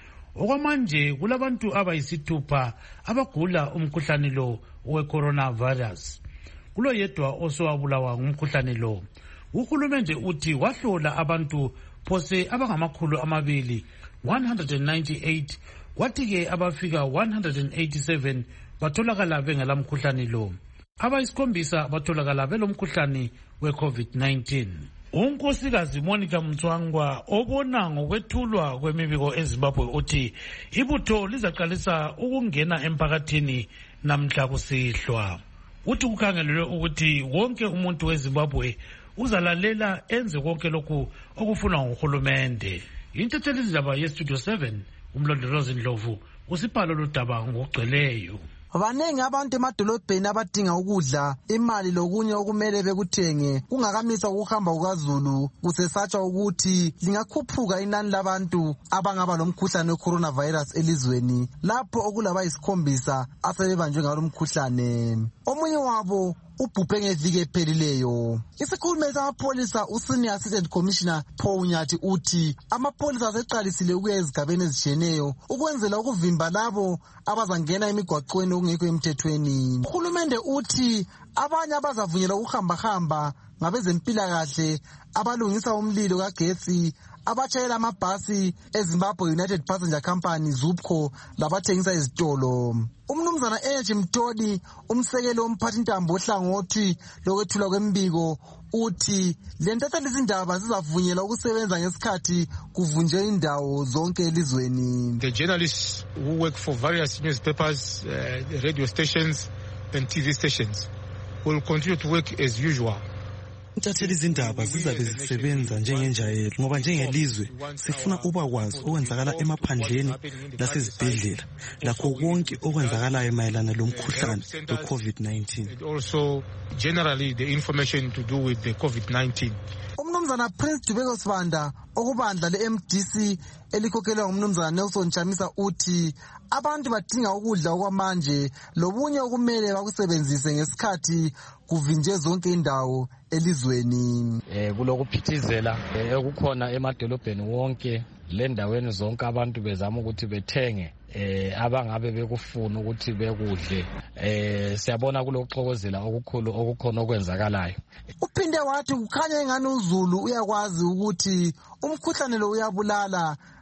Okwamanje kulabantu abayisithupha abagula umkhuhlane lo we-coronavirus. Kulo yedwa osowabulawa ngumkhuhlane lo. Uhulumende uthi wahlola abantu phose abangamakhulu amabili one hundred ninety-eight kwathi-ke abafika one hundred eighty-seven batholakala bengela mkhuhlane lo. Abayisikhombisa batholakala belomkhuhlane we-COVID nineteen. Unkosikazi Monica Mtswangwa obona ngokwethulwa kwemibiko eZimbabwe uthi ibutho lizaqalisa ukungena emphakathini namhla kusihlwa. Uthi kukhangelelwe ukuthi wonke umuntu weZimbabwe uzalalela enze konke lokhu okufunwa nguhulumende. Intatheli izindaba yeStudio seven umlondolozi Ndlovu usibhalo lodaba ngokugcweleyo. Baningi abantu emadolobheni abadinga ukudla, imali lokunye okumele bekuthenge kungakamisa ukuhamba kukaZulu kusesatshwa ukuthi lingakhuphuka inani labantu abangaba lomkhuhlane we-coronavirus elizweni lapho okulabayisikhombisa asebebanjwe ngalo mkhuhlane. Omunye wabo ubhubhe ngeviki ephelileyo. Isikhulumeli samapholisa uSenior Assistant Commissioner Paul Nyathi uthi amapholisa aseqalisile ukuya ezigabeni ezitshiyeneyo ukwenzela ukuvimba labo abazangena emigwaqweni okungekho emthethweni. Uhulumende uthi abanye abazavunyelwa ukuhamba-hamba ngabezempilakahle, abalungisa umlilo kagetsi, abatshayela amabhasi eZimbabwe United Passenger Company ZUPCO labathengisa izitolo. Umnumzana Energy Mtodi, umsekelo womphathintambo ohlangothi lokwethulwa kwembiko, uthi lentatha lezindaba zizavunyelwa ukusebenza ngesikhathi kuvunjwe indawo zonke elizweni. The journalists who work for various newspapers, uh, radio stations and T V stations will continue to work as usual. Intatheli izindaba zizabe zisebenza njengenjayelo ngoba njengelizwe sifuna ubakwazi okwenzakala emaphandleni lasezibhedlela lakho konke okwenzakalayo mayelana lomkhuhlane we-COVID nineteen. And also generally the information to do with the COVID nineteen. Umnumzana Prince Dubeko Sibanda okubandla le-M D C elikhokelwa ngumnumzana Nelson Chamisa uthi abantu badinga ukudla okwamanje lobunye okumele bakusebenzise ngesikhathi kuvinje zonke indawo elizweni. Eh kulokuphithizela ekukhona emadolobheni wonke lendaweni zonke abantu bezama ukuthi bethenge eh abangabe bekufuna ukuthi bekudle. Eh siyabona kulokuxokozela okukhulu okukhona okwenzakalayo. Uphinde wathi kukhanya engani uZulu uyakwazi ukuthi umkhuhlane lo uyabulala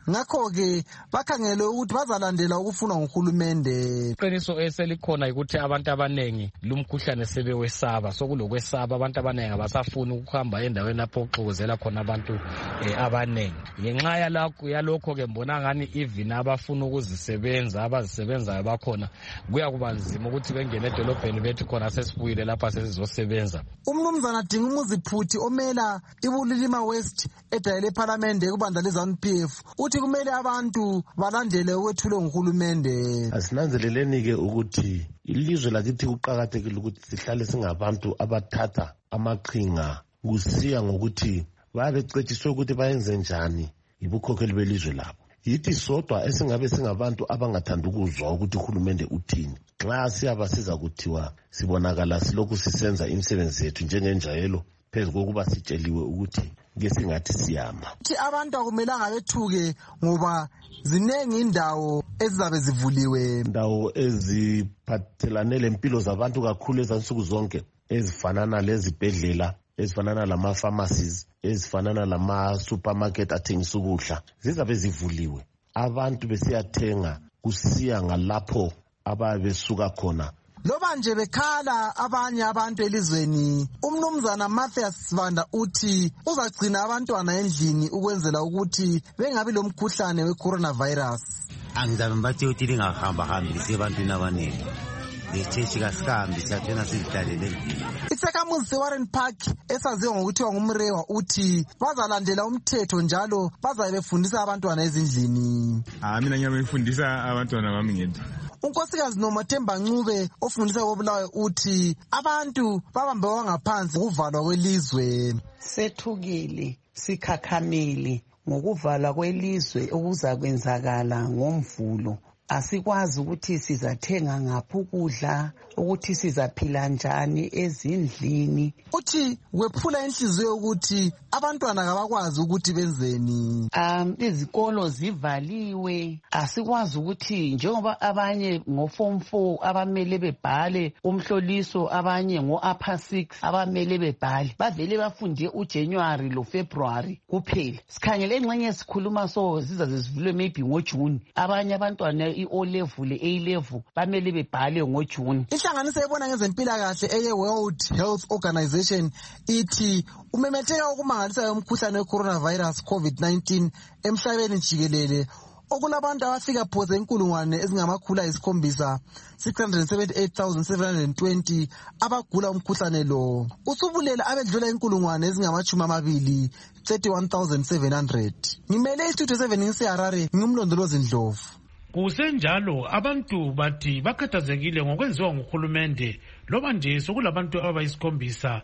ngakho-ke bakhangele ukuthi bazalandela ukufunwa nguhulumende. Iqiniso eselikhona ukuthi abantu abaningi lumkhuhlane sebewesaba, sokulokwesaba abantu abaningi abasafuni ukuhamba endaweni lapho okuxokozela khona abantu eh, abaningi. Ngenxa yalokho-ke mbona ngani even abafuna ukuzisebenza abazisebenzayo bakhona kuya kuba nzima ukuthi bengene edolobheni bethi khona sesibuyile lapha sesizosebenza. Umnumzana Dingumuzi-Phuthi omela iBulilima West edayele ePhalamende kubandla leZANU P F uthi kumele abantu balandele ukwethulwe nguhulumende. Asinanzeleleni-ke ukuthi ilizwe lakithi kuqakathekile ukuthi sihlale singabantu abathatha amaqhinga kusiya ngokuthi babecetshiswe ukuthi bayenze njani yibukhokheli belizwe labo. Yithi sodwa esingabe singabantu abangathanda ukuzwa ukuthi uhulumende uthini. Nxa siyabasiza kuthiwa sibonakala silokhu sisenza imisebenzi yethu njengenjayelo phezu kokuba sitsheliwe ukuthi ke singathi siyama. Uthi abantu akumelanga bethuke ngoba zinengi indawo ezizabe zivuliwe. Indawo eziphathelane lempilo zabantu kakhulu ezansuku zonke ezifanana lezibhedlela, ezifanana lama-pharmacies, ezifanana lama-supermarket athengisa ukudla zizabe zivuliwe. Abantu besiyathenga kusiya ngalapho ababesuka khona. Loba nje bekhala abanye abantu elizweni, umnumzana Mathias Sibanda uthi uzagcina abantwana endlini ukwenzela ukuthi bengabi lomkhuhlane we-coronavirus. Angizabe mbathi uthi lingahamba hambi lisebantwini abaningi. Lechechi kasikambi siyathena sizihlalele endlini. Isakhamuzi se-Warren Park esaziwa ngokuthiwa ngumrewa uthi bazalandela umthetho njalo bazabe befundisa abantwana ezindlini. Ah mina ngiyabe ngifundisa abantwana bami ngedwa. Unkosikazi Nomathemba Ncube ofundisa koBulawayo uthi abantu babambe wangaphansi ukuvalwa kwelizwe. Sethukile sikhakhamile ngokuvalwa kwelizwe okuzakwenzakala ngomvulo. Asikwazi ukuthi sizathenga ngaphi ukudla, ukuthi sizaphila njani ezindlini. Uthi wephula inhliziyo ukuthi abantwana kabakwazi ukuthi benzeni. Um izikolo zivaliwe, asikwazi ukuthi njengoba abanye ngo form four abamele bebhale umhloliso, abanye ngo upper six abamele bebhale bavele bafunde uJanuary lo February kuphela. Sikhangele engxenye sikhuluma so zizaze zivulwe maybe ngoJune. Abanye abantwana i-O level A level bamele bebhale ngoJune. Ihlanganiso ebona ngezempilakahle eye World Health Organization ithi umemetheka okumangalisayo umkhuhlane we-coronavirus COVID nineteen emhlabeni jikelele okulabantu abafika phose inkulungwane ezingamakhulu ayisikhombisa six hundred seventy-eight thousand seven hundred twenty abagula umkhuhlane lo. Usubulela abedlula inkulungwane ezingamachumi amabili thirty-one thousand seven hundred. Ngimele istudio seven ngiseHarare, ngumlondolozi Ndlovu. Kusenjalo abantu bathi bakhathazekile ngokwenziwa nguhulumende loba nje sokulabantu abayisikhombisa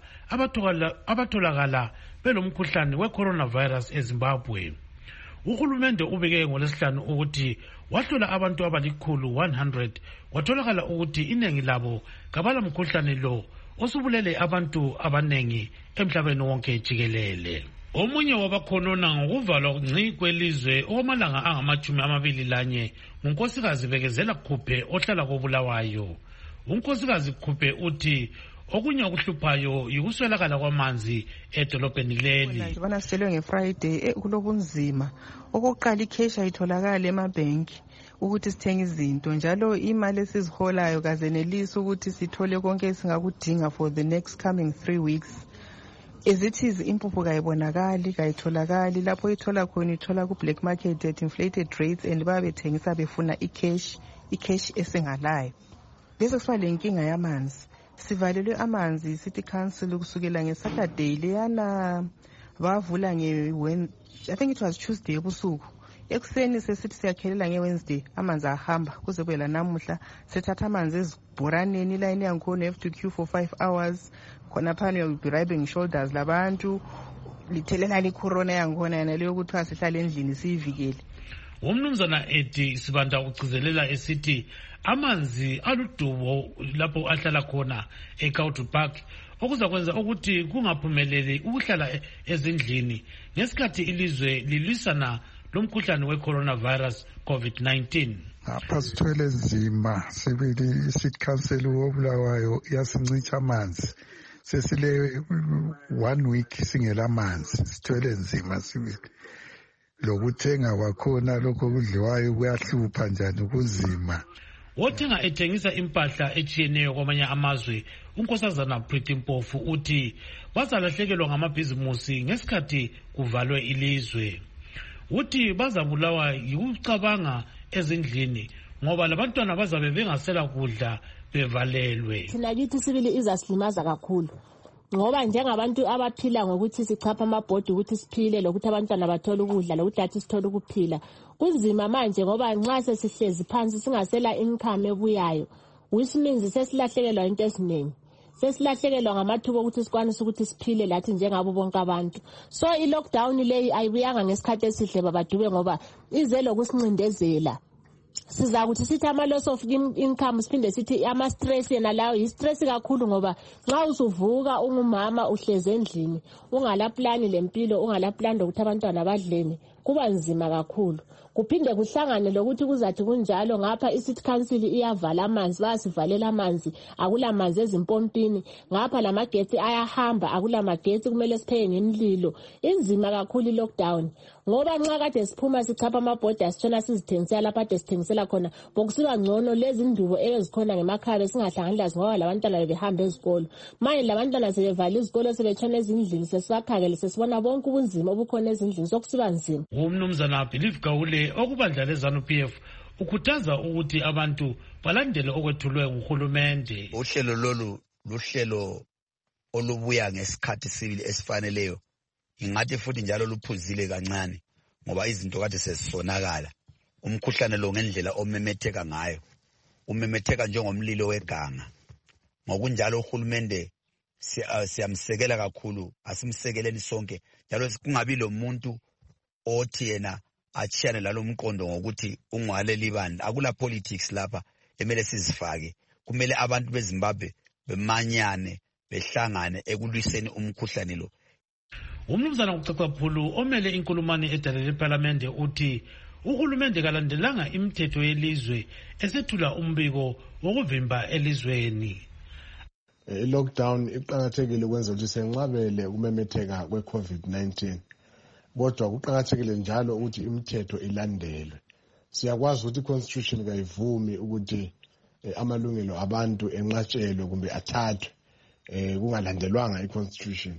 abatholakala belomkhuhlane we-coronavirus eZimbabwe. Uhulumende ubike ngolesihlanu ukuthi wahlola abantu abalikhulu one hundred watholakala ukuthi iningi labo kabala mkhuhlane lo osubulele abantu abanengi emhlabeni wonke jikelele. Omunye wabakhonona ngokuvalwa ngci kwelizwe omalanga angamachumi amabili lanye unkosikazi Bekezela Khuphe ohlala koBulawayo. Unkosikazi Khuphe uthi okunye okuhluphayo yikuswelakala kwamanzi edolobheni leli. Ngibona sitshelwe ngeFriday kulobunzima. Okokuqala icash ayitholakala emabhenki ukuthi sithenge izinto njalo imali esiziholayo kazenelisi ukuthi sithole konke esingakudinga for the next coming three weeks. Ezithize impuphu kayibonakali kayitholakali lapho ithola khona ithola ku black market at inflated rates and babethengisa befuna icash icash esengalayo. Bese kusiba lenkinga yamanzi. Sivalelwe amanzi city council kusukela ngeSaturday leyana bavula nge I think it was Tuesday ebusuku. Ekuseni sesithi siyakhelela ngeWednesday amanzi ahamba kuze kube la namuhla sethatha amanzi ezibhoraneni line yankhona have to queue for five hours. Khona phana you'll be rubbing shoulders labantu lithelela licorona yankhona yana leyo ukuthi asihlale endlini siyivikele. Umnumzana Edi Sibanda ucizelela esithi amanzi aludubo lapho ahlala khona eCountry Park okuzakwenza ukuthi kungaphumeleli ukuhlala ezindlini ngesikhathi ilizwe lilwisana lomkhuhlane we-coronavirus COVID nineteen. Apha sithwele nzima sibili city council woBulawayo yasincicha amanzi sesile one week singela amanzi sithwele nzima sibili lokuthenga kwakhona lokho kudliwayo kuyahlupha njani kunzima. Wothenga ethengisa impahla etshiyeneyo kwamanye amazwe unkosazana Pretty Mpofu uthi bazalahlekelwa ngamabhizimusi ngesikhathi kuvalwe ilizwe. Uthi bazabulawa yikucabanga ezindlini ngoba labantwana bazabe bengasela kudla bevalelwe. Thina kithi sibili izasilimaza kakhulu ngoba njengabantu abaphila ngokuthi sichapha amabhodi ukuthi siphile lokuthi abantwana bathola ukudla lokuthi athi sithola ukuphila kunzima manje ngoba nxa sesihlezi phansi singasela income ebuyayo which means sesilahlekelwa into esiningi sesilahlekelwa ngamathuba ukuthi sikwanise ukuthi siphile lathi njengabo bonke abantu. So i lockdown leyi ayibuyanga ngesikhathi esihle babadube ngoba ize lokusincindezela. Siza ukuthi sithi ama loss of income siphinde sithi ama stress yena lawo yi stress kakhulu ngoba nxa usuvuka ungumama uhleze endlini ungala plan lempilo ungala plan ukuthi abantwana badleni kuba nzima kakhulu. Kuphinde kuhlangane lokuthi kuzathi kunjalo ngapha i-city council iyavala amanzi basivalela amanzi akula manzi ezimpompini ngapha lamagetsi ayahamba akula magetsi kumele sipheke ngemlilo. Inzima kakhulu i-lockdown ngoba nxa kade siphuma sichapha amabhoda sitshona sizithengisela lapha kade sithengisela khona bokusiba ngcono lezi indubo ezikhona ngemakhaya singahlangani lazo ngoba labantwana behamba ezikolo. Manje labantwana sebevala izikolo sebetshona ezindlini sesibakhangele sesibona bonke ubunzima obukhona ezindlini sokusiba nzima. Umnumzana Believe Gawule okubandla lezanu P F ukhuthaza ukuthi abantu balandele okwethulwe nguhulumende. Uhlelo lolu luhlelo olubuya ngesikhathi sibili esifaneleyo. Ingathi futhi njalo luphuzile kancane ngoba izinto kade sezisonakala. Umkhuhlane lo ngendlela omemetheka ngayo umemetheka njengomlilo weganga. Ngokunjalo uhulumende siyamsekela kakhulu asimsekeleni sonke njalo kungabi lo muntu othi yena achiyane lalo mqondo ngokuthi ungwale libani. Akula politics lapha emele sizifake. Kumele abantu beZimbabwe bemanyane behlangane ekulwiseni umkhuhlane lo. Umnumzana uCacaphulu omele inkulumani edalele eParliament uthi uhulumende kalandelanga imithetho yelizwe esethula umbiko wokuvimba elizweni. I-lockdown iqakathekile ukwenza ukuthi senqabele ukumemetheka kwe-COVID nineteen. Kodwa kuqakathekile njalo ukuthi imithetho ilandelwe. Siyakwazi ukuthi i-constitution kayivumi ukuthi amalungelo abantu enqatshelwe kumbe athathwe kungalandelwanga i-constitution.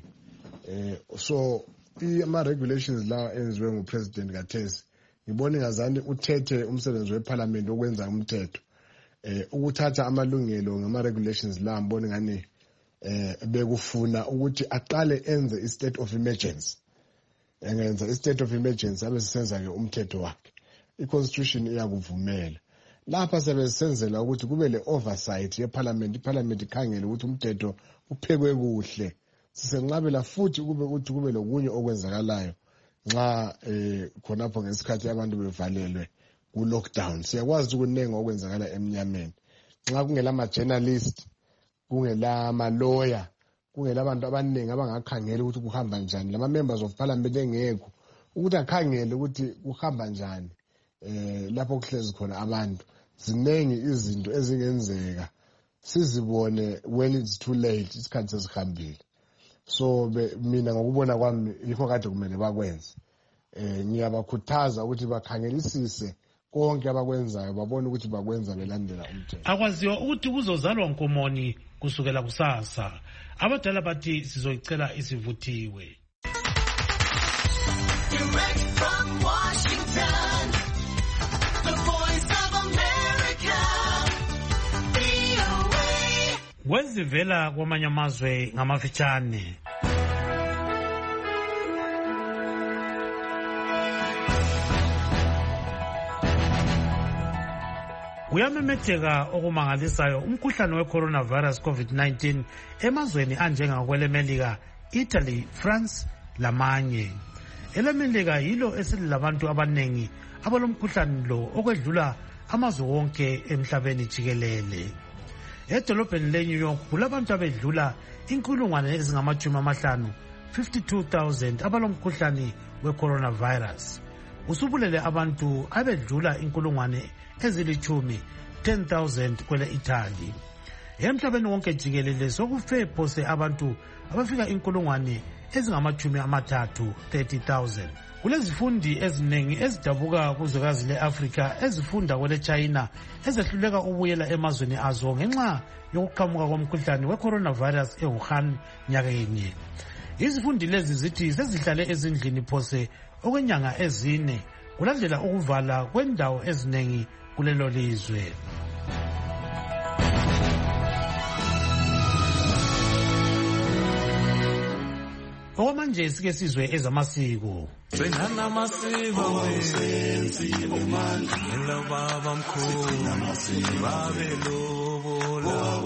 So ama-regulations la enziwe ngupresident kathesi ngibona ingazani uthethe umsebenzi weParliament okwenza umthetho. Ukuthatha amalungelo ngama-regulations la ngibona ngani bekufuna ukuthi aqale enze i-state of emergency. Engenza i-state of emergency abe sisenza-ke umthetho wakhe. I-constitution iyakuvumela. Lapha sebesenzela ukuthi kube le-oversight yeParliament. iParliament ikhangele ukuthi umthetho uphekwe kuhle. Sisenqabela futhi kube ukuthi kube lokunye okwenzakalayo nxa khonapho ngesikhathi abantu bevalelwe ku-lockdown. Siyakwazi ukunenga okwenzakala emnyameni. Nxa kungela ama-journalist, kungela ama-lawyer, kungela abantu abaningi abangakhangela ukuthi kuhamba njani. Lama-members of parliament engekho ukuthi akhangele ukuthi kuhamba njani lapho kuhlezi khona abantu. Zinengi izinto ezingenzeka sizibone when it's too late isikhathi sesihambile. So mina ngokubona kwami yikho kade kumele bakwenze. Eh ngiyabakhuthaza ukuthi bakhangelisise konke abakwenzayo babone ukuthi bakwenza belandela umthetho. Akwaziwa ukuthi kuzozalwa Nkomoni kusukela kusasa. Abadala bathi sizoyicela isivuthiwe. Direct from Washington, the voice of America, V O A. Wezivela kwamanye amazwe ngamafitshane. Uyamemetheka okumangalisayo umkhuhlane we-coronavirus COVID nineteen emazweni anjengakwelemelika, Italy, France lamanye. Elemelika yilo esililabantu abanengi abalomkhuhlane lo okwedlula amazwe wonke emhlabeni jikelele. Edolobheni le-New York kulabantu abedlula inkulungwane ezingamashumi amahlanu, fifty-two thousand abalomkhuhlane we-coronavirus. Usubulele abantu abedlula inkulungwane ezilithumi, ten thousand kwele Italy. Emhlabeni wonke jikelele sokufe phose abantu abafika inkulungwane ezingamashumi amathathu, thirty thousand kulezifundi eziningi ezidabuka kuzwekazi le-Afrika ezifunda kwele China ezehluleka ukubuyela emazweni azo ngenxa yokuqhamuka komkhuhlane we-coronavirus e-Wuhan nyakeni. Izifundi lezi zithi sezihlale ezindlini phose okwenyanga ezine kulandela ukuvala kwendawo eziningi kulelo lizwe. Okwamanje sike sizwe ezamasiko. Senana masiko senziwe manje lobaba mkhulu babelobola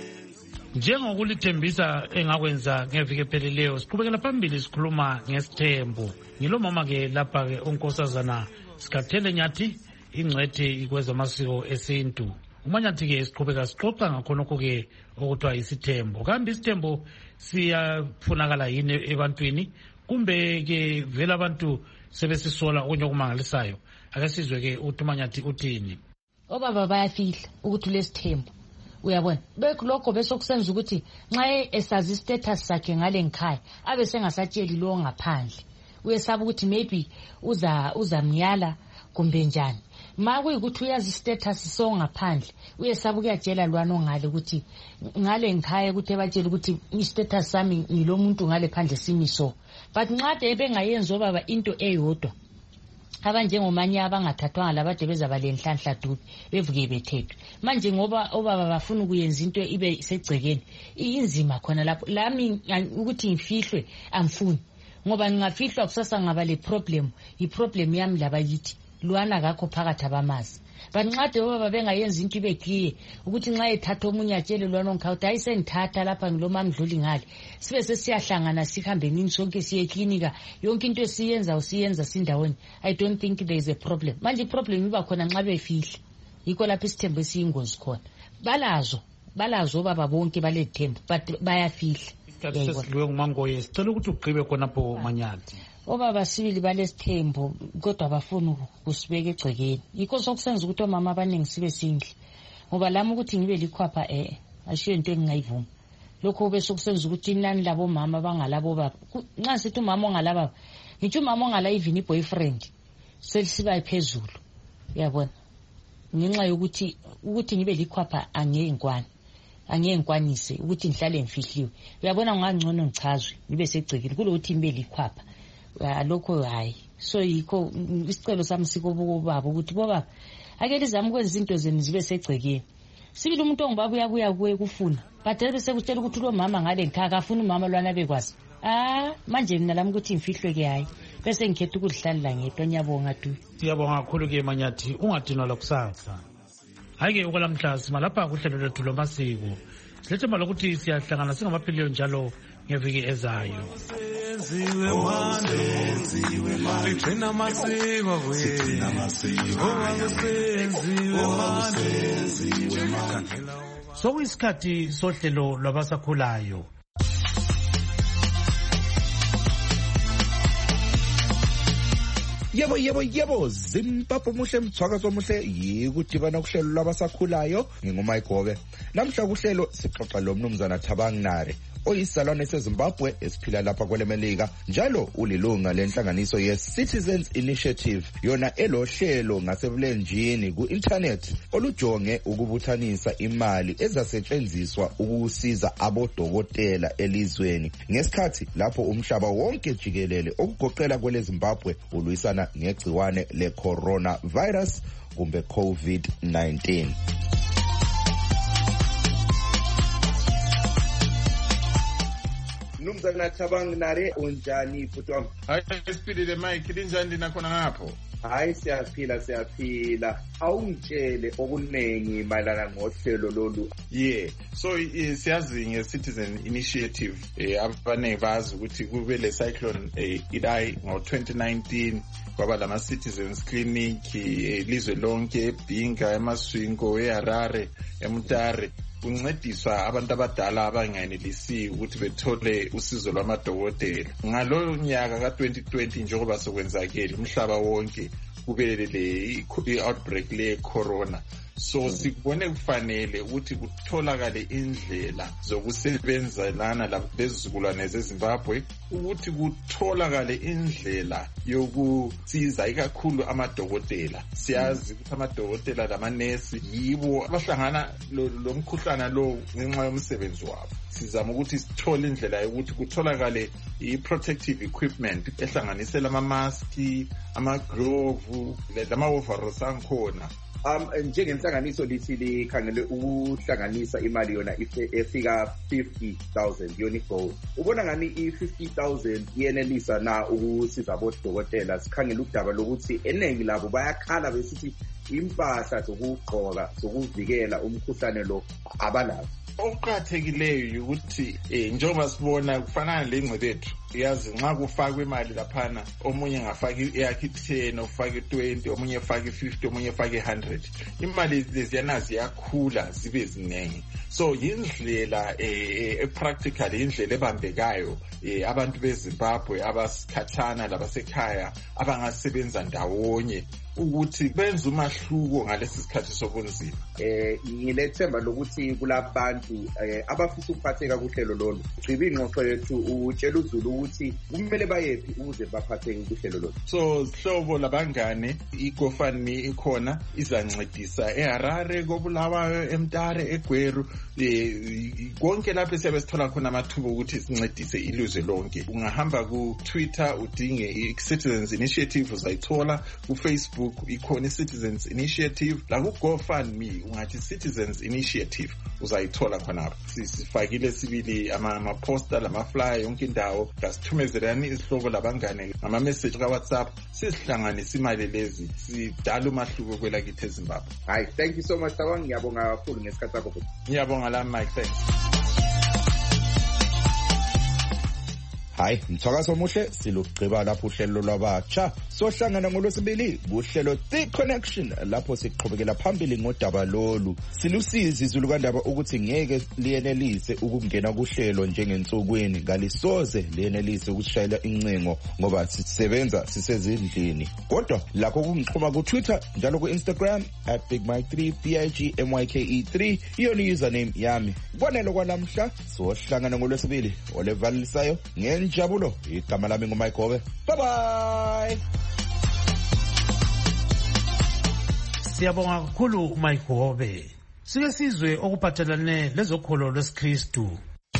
njengokulithembisa engakwenza ngeviki epheleleyo siqhubekela phambili sikhuluma ngesithembu. Ngilo mama ke lapha ke unkosazana Sikathele Nyathi ingcwethi ikwezamasiko esintu. Umanyathi ke siqhubeka sixoxa ngakhonokho ke okuthiwa isithembu. Kambe isithembu siyafunakala yini ebantwini kumbe ke vela abantu sebesisola okunye okumangalisayo? Ake sizwe ke uThumanyathi uthini. Obaba bayafihla ukuthi lesithembu uyabona bekulokho bese kusenza ukuthi nxa esazi status sakhe ngale ngikhaya abe sengasatsheli lo ngaphandle uyesaba ukuthi maybe uza uzamyala kumbe njani. Ma kuyikuthi uyazi status so ngaphandle uyesaba ukuyatshela lwana ongale ukuthi ngale ngikhaya ukuthi ebatshela ukuthi istatus sami ngilo muntu ngale phandle simiso. But nxa bengayenzi obaba into eyodwa abanjengomanye abangathathwanga labade bezabale nhlanhla dubi bevuke bethethwe manje ngoba obaba bafuna ukuyenza into ibe segcekeni inzima khona lapho lami ukuthi ngifihlwe amfuni ngoba ngingafihlwa kusasa ngaba le problem iproblem yami laba yithi lwana kakho phakathi abamazi. Banqade obaba bengayenza into ibe clear ukuthi nxa ethatha omunye atshele lwana onkhawuthi ayisengithatha lapha ngiloma mdluli ngale sibe sesiyahlangana sihambe nini sonke siye eklinika yonke into esiyenza usiyenza sindawoni. I don't think there is a problem. Manje problem iba khona nxa befihla yikho lapho isithembu esiyingozi khona. Balazo balazo baba bonke balethembu but bayafihla. Sesiluwe nguMangoye sicela ukuthi ugqibe khonapho Manyathi. Obaba sibili balesithembu kodwa abafuna kusibeka egcekeni. Yikho sokusenza ukuthi omama abaningi sibe sindle. Ngoba lami ukuthi ngibe likhwapha eh ashiyo into engingayivuma. Lokho bese kusenza ukuthi inani labo mama bangalabo baba. Nxa sithi umama ongalaba ngithi umama ongala even boyfriend selisiba iphezulu. Uyabona? Ngenxa yokuthi ukuthi ngibe likhwapha angengwane. Angengikwanise ukuthi ngihlale ngifihliwe. Uyabona ngangcono ngichazwe nibe segcekeni kulokuthi ngibe likhwapha. Lokho hayi so yikho isicelo sami sikobuko baba ukuthi bobaba ake lizama ukwenza izinto zenu zibe segcekeni. Sibili umuntu ongibaba uyabuya kuye kufuna but bese kutshela ukuthi lo mama ngale ngikhaya akafuna umama lwana bekwazi. Ah manje mina lami ukuthi ngifihlwe ke hayi bese ngikhetha ukuhlalela ngedwa. Ngiyabonga tu. Siyabonga kakhulu ke Manyathi ungadinwa lokusasa. Hayike okwalamhla simalapha kuhlelo lethu lomasiko. Silethemba lokuthi siyahlangana singamaphilio njalo ngeviki ezayo. Senziwe manje senziwe manje sigcina amasiko sigcina amasiko senziwe manje senziwe manje. Sokuyisikhathi sohlelo lwabasakhulayo. Yebo yebo yebo Zimbabwe muhle mthwakazo muhle yikudibana kuhlelo labasakhulayo nginguMayigobe. Namhla kuhlelo sixoxa lo mnumzana Thabanginare oyisalwane seZimbabwe esiphila lapha kwelemelika njalo ulilunga lenhlanganiso ye-Citizens Initiative yona elohlelo ngasebulenjini ku-internet olujonge ukubuthanisa imali ezasetshenziswa ukusiza abodokotela elizweni ngesikhathi lapho umhlaba wonke jikelele okugoqela kwele Zimbabwe ulwisana ngegciwane le-coronavirus kumbe COVID nineteen. Mnumzana Thabanginare unjani futhi wami? Hayi sipilile Mike linjani nakhona ngapho? Hayi siyaphila siyaphila. Awungitshele okuningi mayelana ngohlelo lolu. Yeah. So siyazi nge-Citizen Initiative eh abaningi bazi ukuthi kube le cyclone eh idai ngo twenty nineteen kwaba lama citizens clinic elizwe lonke eBinga eMaswingo eHarare eMutare kuncediswa abantu abadala abangayenelisi ukuthi bethole usizo lwamadokotela. Ngalo nyaka ka twenty twenty njengoba sokwenzakele umhlaba wonke kubelele i-outbreak le corona. so sikubone kufanele ukuthi kutholakale indlela zokusebenzelana labezizukulwane zeZimbabwe ukuthi kutholakale indlela yokusiza ikakhulu amadokotela. Siyazi ukuthi amadokotela lamanesi yibo abahlangana lo mkhuhlana lo ngenxa yomsebenzi wabo. Sizama ukuthi sithole indlela yokuthi kutholakale i-protective equipment ehlanganisela ama-maski, ama-glove, lama-overalls ankhona. Um njengenhlanganiso lithi likhangele ukuhlanganisa imali yona efika fifty thousand yona igoal. Ubona ngani i-fifty thousand yenelisa na ukusiza abodokotela? Sikhangele udaba lokuthi eningi labo bayakhala besithi impahla zokugqoka zokuvikela umkhuhlane lo abalazo. Okuqakathekileyo ukuthi eh njengoba sibona kufanana lengcebo yethu, yazi nxa kufakwe imali laphana omunye ngafaki yakhe ten, ofake twenty, omunye efake fifty, omunye efake one hundred, imali leziyana ziyakhula zibe zinengi. So indlela eh practical, indlela ebambekayo eh abantu beZimbabwe abasikhathana labasekhaya abangasebenza ndawonye ukuthi benze umahluko ngalesi sikhathi sobunzima. Eh ngilethemba lokuthi kulabantu eh abafisa ukuphatheka kuhlelo lolu. Gciba ingxoxo yethu utshela uZulu ukuthi kumele bayephi ukuze baphatheke kuhlelo lolu. So sihlobo labangane, iGoFundMe ikhona izancedisa eHarare, koBulawayo, eMtare, eGweru, eh konke lapho siyabe sithola khona amathuba ukuthi sincedise ilizwe lonke. Ungahamba ku Twitter udinge i-Citizens Initiative uzayithola, ku Facebook ikhona i-Citizens Initiative, la ku GoFundMe ungathi Citizens Initiative uzayithola khonapho. Sifakile sibili ama poster lama flyer yonke indawo, ngasithumezelani isihlobo labangane ngama message ka WhatsApp, sisihlanganisa imali lezi sidala umahluko kwelakithi eZimbabwe. Hayi, thank you so much Tabang, ngiyabonga kakhulu ngesikhathi sakho. Ngiyabonga la Mike, thanks. Hayi, mthakazo omuhle silugqiba lapho uhlelo lwabatsha. Sohlangana ngolwesibili kuhlelo The Connection lapho siqhubekela phambili ngodaba lolu. Silusizi izulu kandaba ukuthi ngeke liyenelise ukungena kuhlelo njengensukwini, ngalisoze liyenelise ukushayela incingo ngoba sisebenza sisezindlini. Kodwa lakho kungixhuma ku Twitter njalo ku Instagram at big mike three b i g m y k e three iyona username yami. Bonelo kwanamhla sohlangana ngolwesibili olevalisayo ngenjabulo. Igama lami nguMike Gobe. Bye bye. Siyabonga kakhulu Mike Gobe. Sike sizwe okuphathelane lezokholo lwesikristu.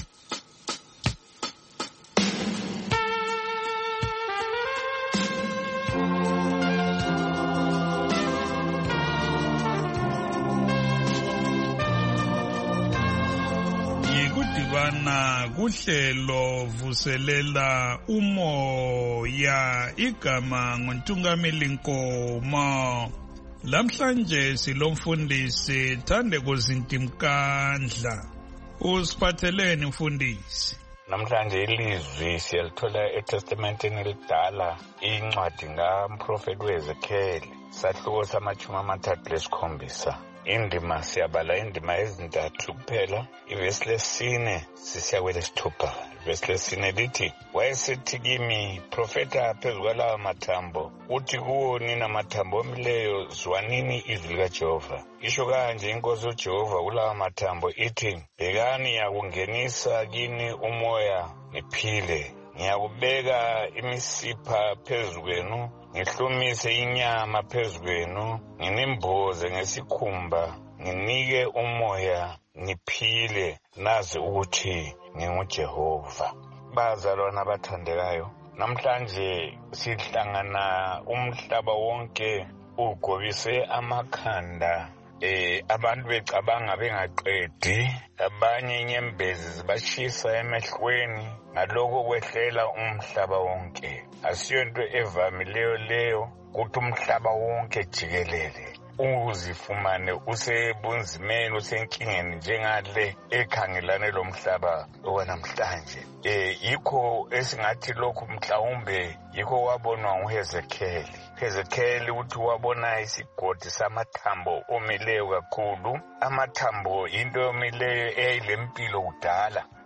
Yikudibana kuhlelo vuselela umoya, igama nguNtungameli Nkomo. Lamhlanje silomfundisi Thandeko Zintimkandla. Usiphatheleni mfundisi? Namhlanje ilizwi siyalithola eTestamenteni elidala, incwadi kaMprofeti uEzekhiyeli, sahluko samachumi amathathu lesikhombisa. Indima siyabala indima ezintathu kuphela. Ivesi lesine sisiya kwelesithupha. Ivesi lesine lithi, wayesethi kimi, profeta phezu kwalawa mathambo, uthi kuwo nina mathambo omileyo, zwanini izwi likaJehova. Isho kanje inkosi uJehova kulawa mathambo ithi, bhekani yakungenisa kini umoya niphile. Ngiyakubeka imisipha phezu kwenu, ngihlumise inyama phezu kwenu, nginimboze ngesikhumba, nginike umoya niphile, nazi ukuthi nginguJehova. Bazalwane abathandekayo, namhlanje sihlangana umhlaba wonke ugobise amakhanda. Eh abantu becabanga bengaqedi, abanye inyembezi zibashisa emehlweni ngaloko kwehlela umhlaba wonke. Asiyonto evamileyo leyo ukuthi umhlaba wonke jikelele uzifumane usebunzimeni, usenkingeni njengale ekhangelane lomhlaba okwanamhlanje. Eh yikho esingathi lokhu mhlawumbe yikho wabonwa nguHezekhiyeli. Hezekhiyeli uthi wabona isigodi samathambo omileyo kakhulu. Amathambo into yomileyo eyayilempilo kudala.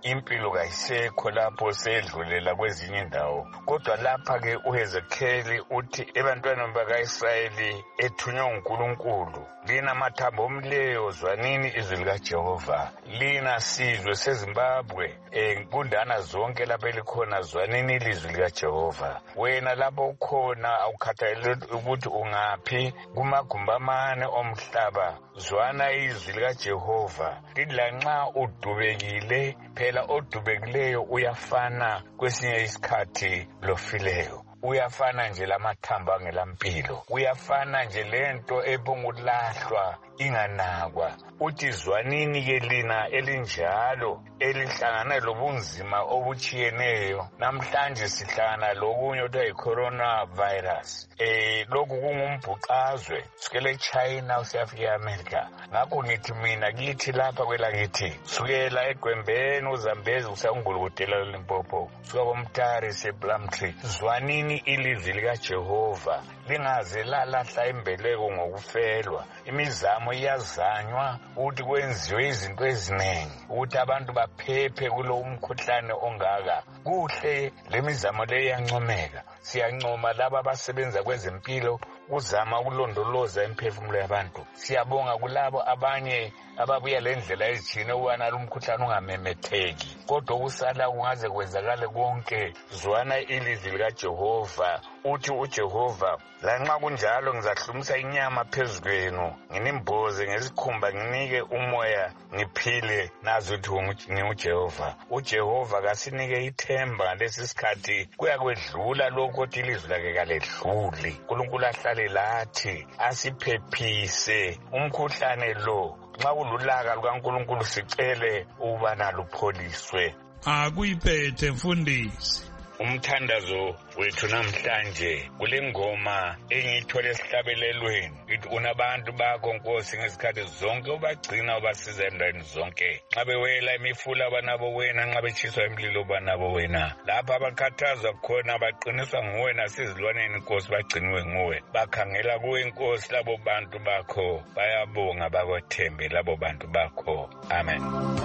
impilo kayisekho lapho sedlulela kwezinye indawo. Kodwa lapha-ke uHezekheli uthi ebantwaneni baka-Israyeli ethunywe nguNkulunkulu, lina amathambo omleyo zwanini izwi likaJehova, lina sizwe seZimbabwe enkundana zonke lapho elikhona zwanini ilizwi likaJehova. Wena lapho ukhona awukhathaleli ukuthi ungaphi kumagumbi amane omhlaba, zwana izwi likaJehova. Lithi lanxa udubekile, phela odubekileyo uyafana kwesinye isikhathi lofileyo, uyafana nje lamathambo angelampilo, uyafana nje lento ephongulahlwa inganakwa. Uthi zwanini-ke lina elinjalo elihlangana lobunzima obuchiyeneyo. Namhlanje sihlangana lokunye okuthiwa yi-coronavirus. Eh lokhu kungumbhuqazwe sukela eChina usiyafika e-America. Ngakho ngithi mina kithi lapha kwelakithi sukela eGwembeni uZambezi kusangulukutela Limpopo suka koMtari sePlumtree, zwanini ilizwi likaJehova, lingaze lalahla imbeleko ngokufelwa. Imizamo iyazanywa ukuthi kwenziwe izinto eziningi ukuthi abantu baphephe kulo umkhuhlane ongaka. Kuhle lemizamo le iyancomeka. Siyancoma laba abasebenza kwezempilo uzama ukulondoloza imphefumulo yabantu. Siyabonga kulabo abanye ababuya lendlela ezithine ukwana lumkhuhlane ungamemetheki. Kodwa kusala kungaze kwenzakale konke, zwana ilizwi likaJehova. Uthi uJehova, lanxa kunjalo ngizahlumisa inyama phezukweni, nginimboze ngesikhumba, nginike umoya ngiphile, nazi ukuthi nginguJehova. UJehova kasinike ithemba lesi sikhathi kuyakwedlula lokho ukuthi ilizwi lakhe kaledluli. uNkulunkulu ahlale lathi asiphephise umkhuhlane lo. Nxa kululaka lukaNkulunkulu sicele ubana lupholiswe. Akuyiphethe mfundisi. Umthandazo wethu namhlanje kule ngoma engiyithole esihlabelelweni ithi unabantu bakho Nkosi ngesikhathi zonke ubagcina ubasiza endaweni zonke. Nxa bewela imifula banabo wena, nxa betshiswa imlilo banabo wena. Lapha abakhathazwa khona baqiniswa nguwe, nasezilwaneni Nkosi bagciniwe nguwe. Bakhangela kuwe Nkosi labo bantu bakho, bayabonga bakwethembe labo bantu bakho. Amen.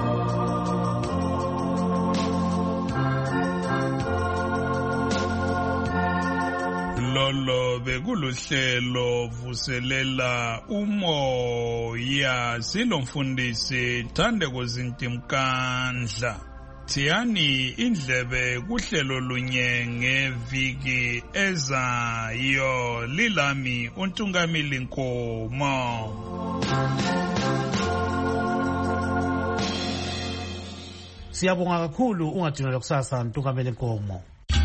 Lolo bekuluhlelo vuselela umoya, silomfundisi Thandeko Zintimkandla. Thiyani indlebe kuhlelo lunye ngeviki ezayo. Lilami uNtungamili Nkomo. Siyabonga kakhulu, ungadinelwa kusasa Ntungamili Nkomo.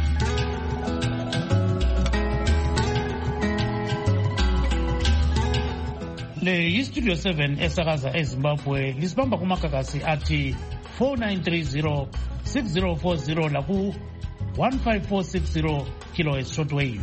Le yiStudio seven esakaza eZimbabwe, lisibamba kumagagasi athi four nine three zero six zero four zero laku one five four six zero kilohertz shortwave.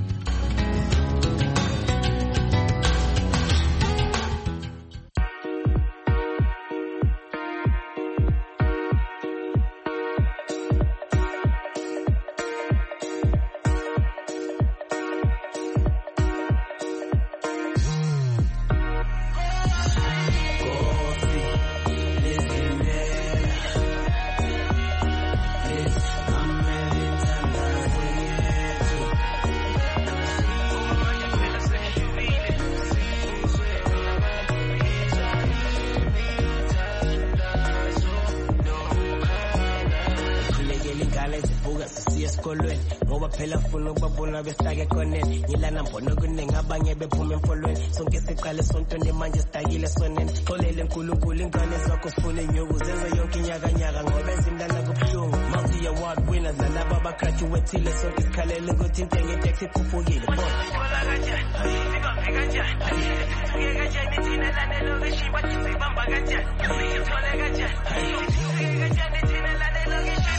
ngoba phela funa ukubabona besake khoneni ngilana mbono kuningi abanye bephuma emfolweni sonke siqale sontweni manje sidakile soneni xolele uNkulunkulu ingane zakho sifune inyuku zenze yonke inyaka nyaka ngoba ezimlana kubuhlungu multi award winners nalabo abagraduateile sonke sikhalele ukuthi intengo itax ikhuphukile bona kanjani sikafika kanjani sithuke kanjani thina lana lokishi bathi sibamba kanjani sithole kanjani sithuke kanjani thina lana lokishi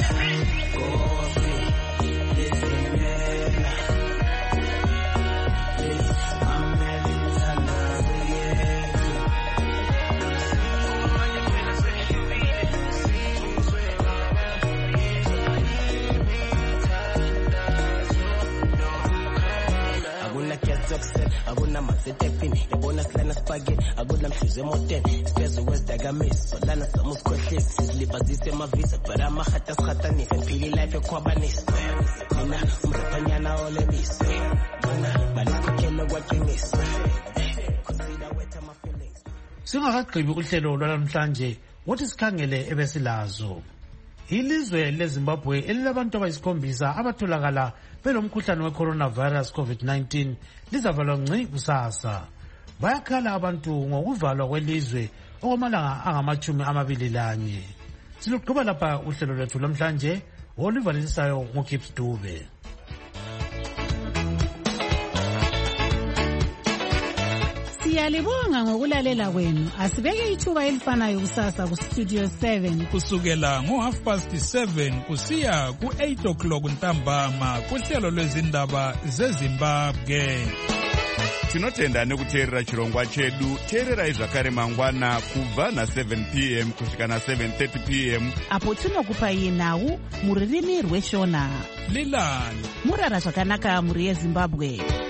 etepini yabona silana sipake akunamhluze emoteni siphezu kwesidakamisi solana samusikhohlisi sizilibazise emavisa but amahata sihatanise mphile ilife ekhwabanisa mina umraphanyana olebisi bona balisikhokhelo kwaqinisa. Singakagqibi uhlelo lwalamhlanje wothi sikhangele ebesilazo. Ilizwe leZimbabwe elilabantu abayisikhombisa abatholakala belomkhuhlane we-coronavirus COVID nineteen lizavalwa ngci kusasa. Bayakhala abantu ngokuvalwa kwelizwe okwamalanga angamachumi amabili lanye. Siluqhuba lapha uhlelo lwethu lamhlanje oluvalisayo ngoKips Dube. Siyalibonga ngokulalela kwenu. Asibeke ithuba elifanayo kusasa ku Studio seven kusukela ngo half past seven kusiya ku eight o'clock ntambama kuhlelo lwezindaba zeZimbabwe. Tinotenda nekuteerera chirongwa chedu. Teererai zvakare mangwana kubva na seven p m kusvika na seven thirty p m apo tinokupai nhau muririmi rweshona. Lilani murara zvakanaka muri yeZimbabwe.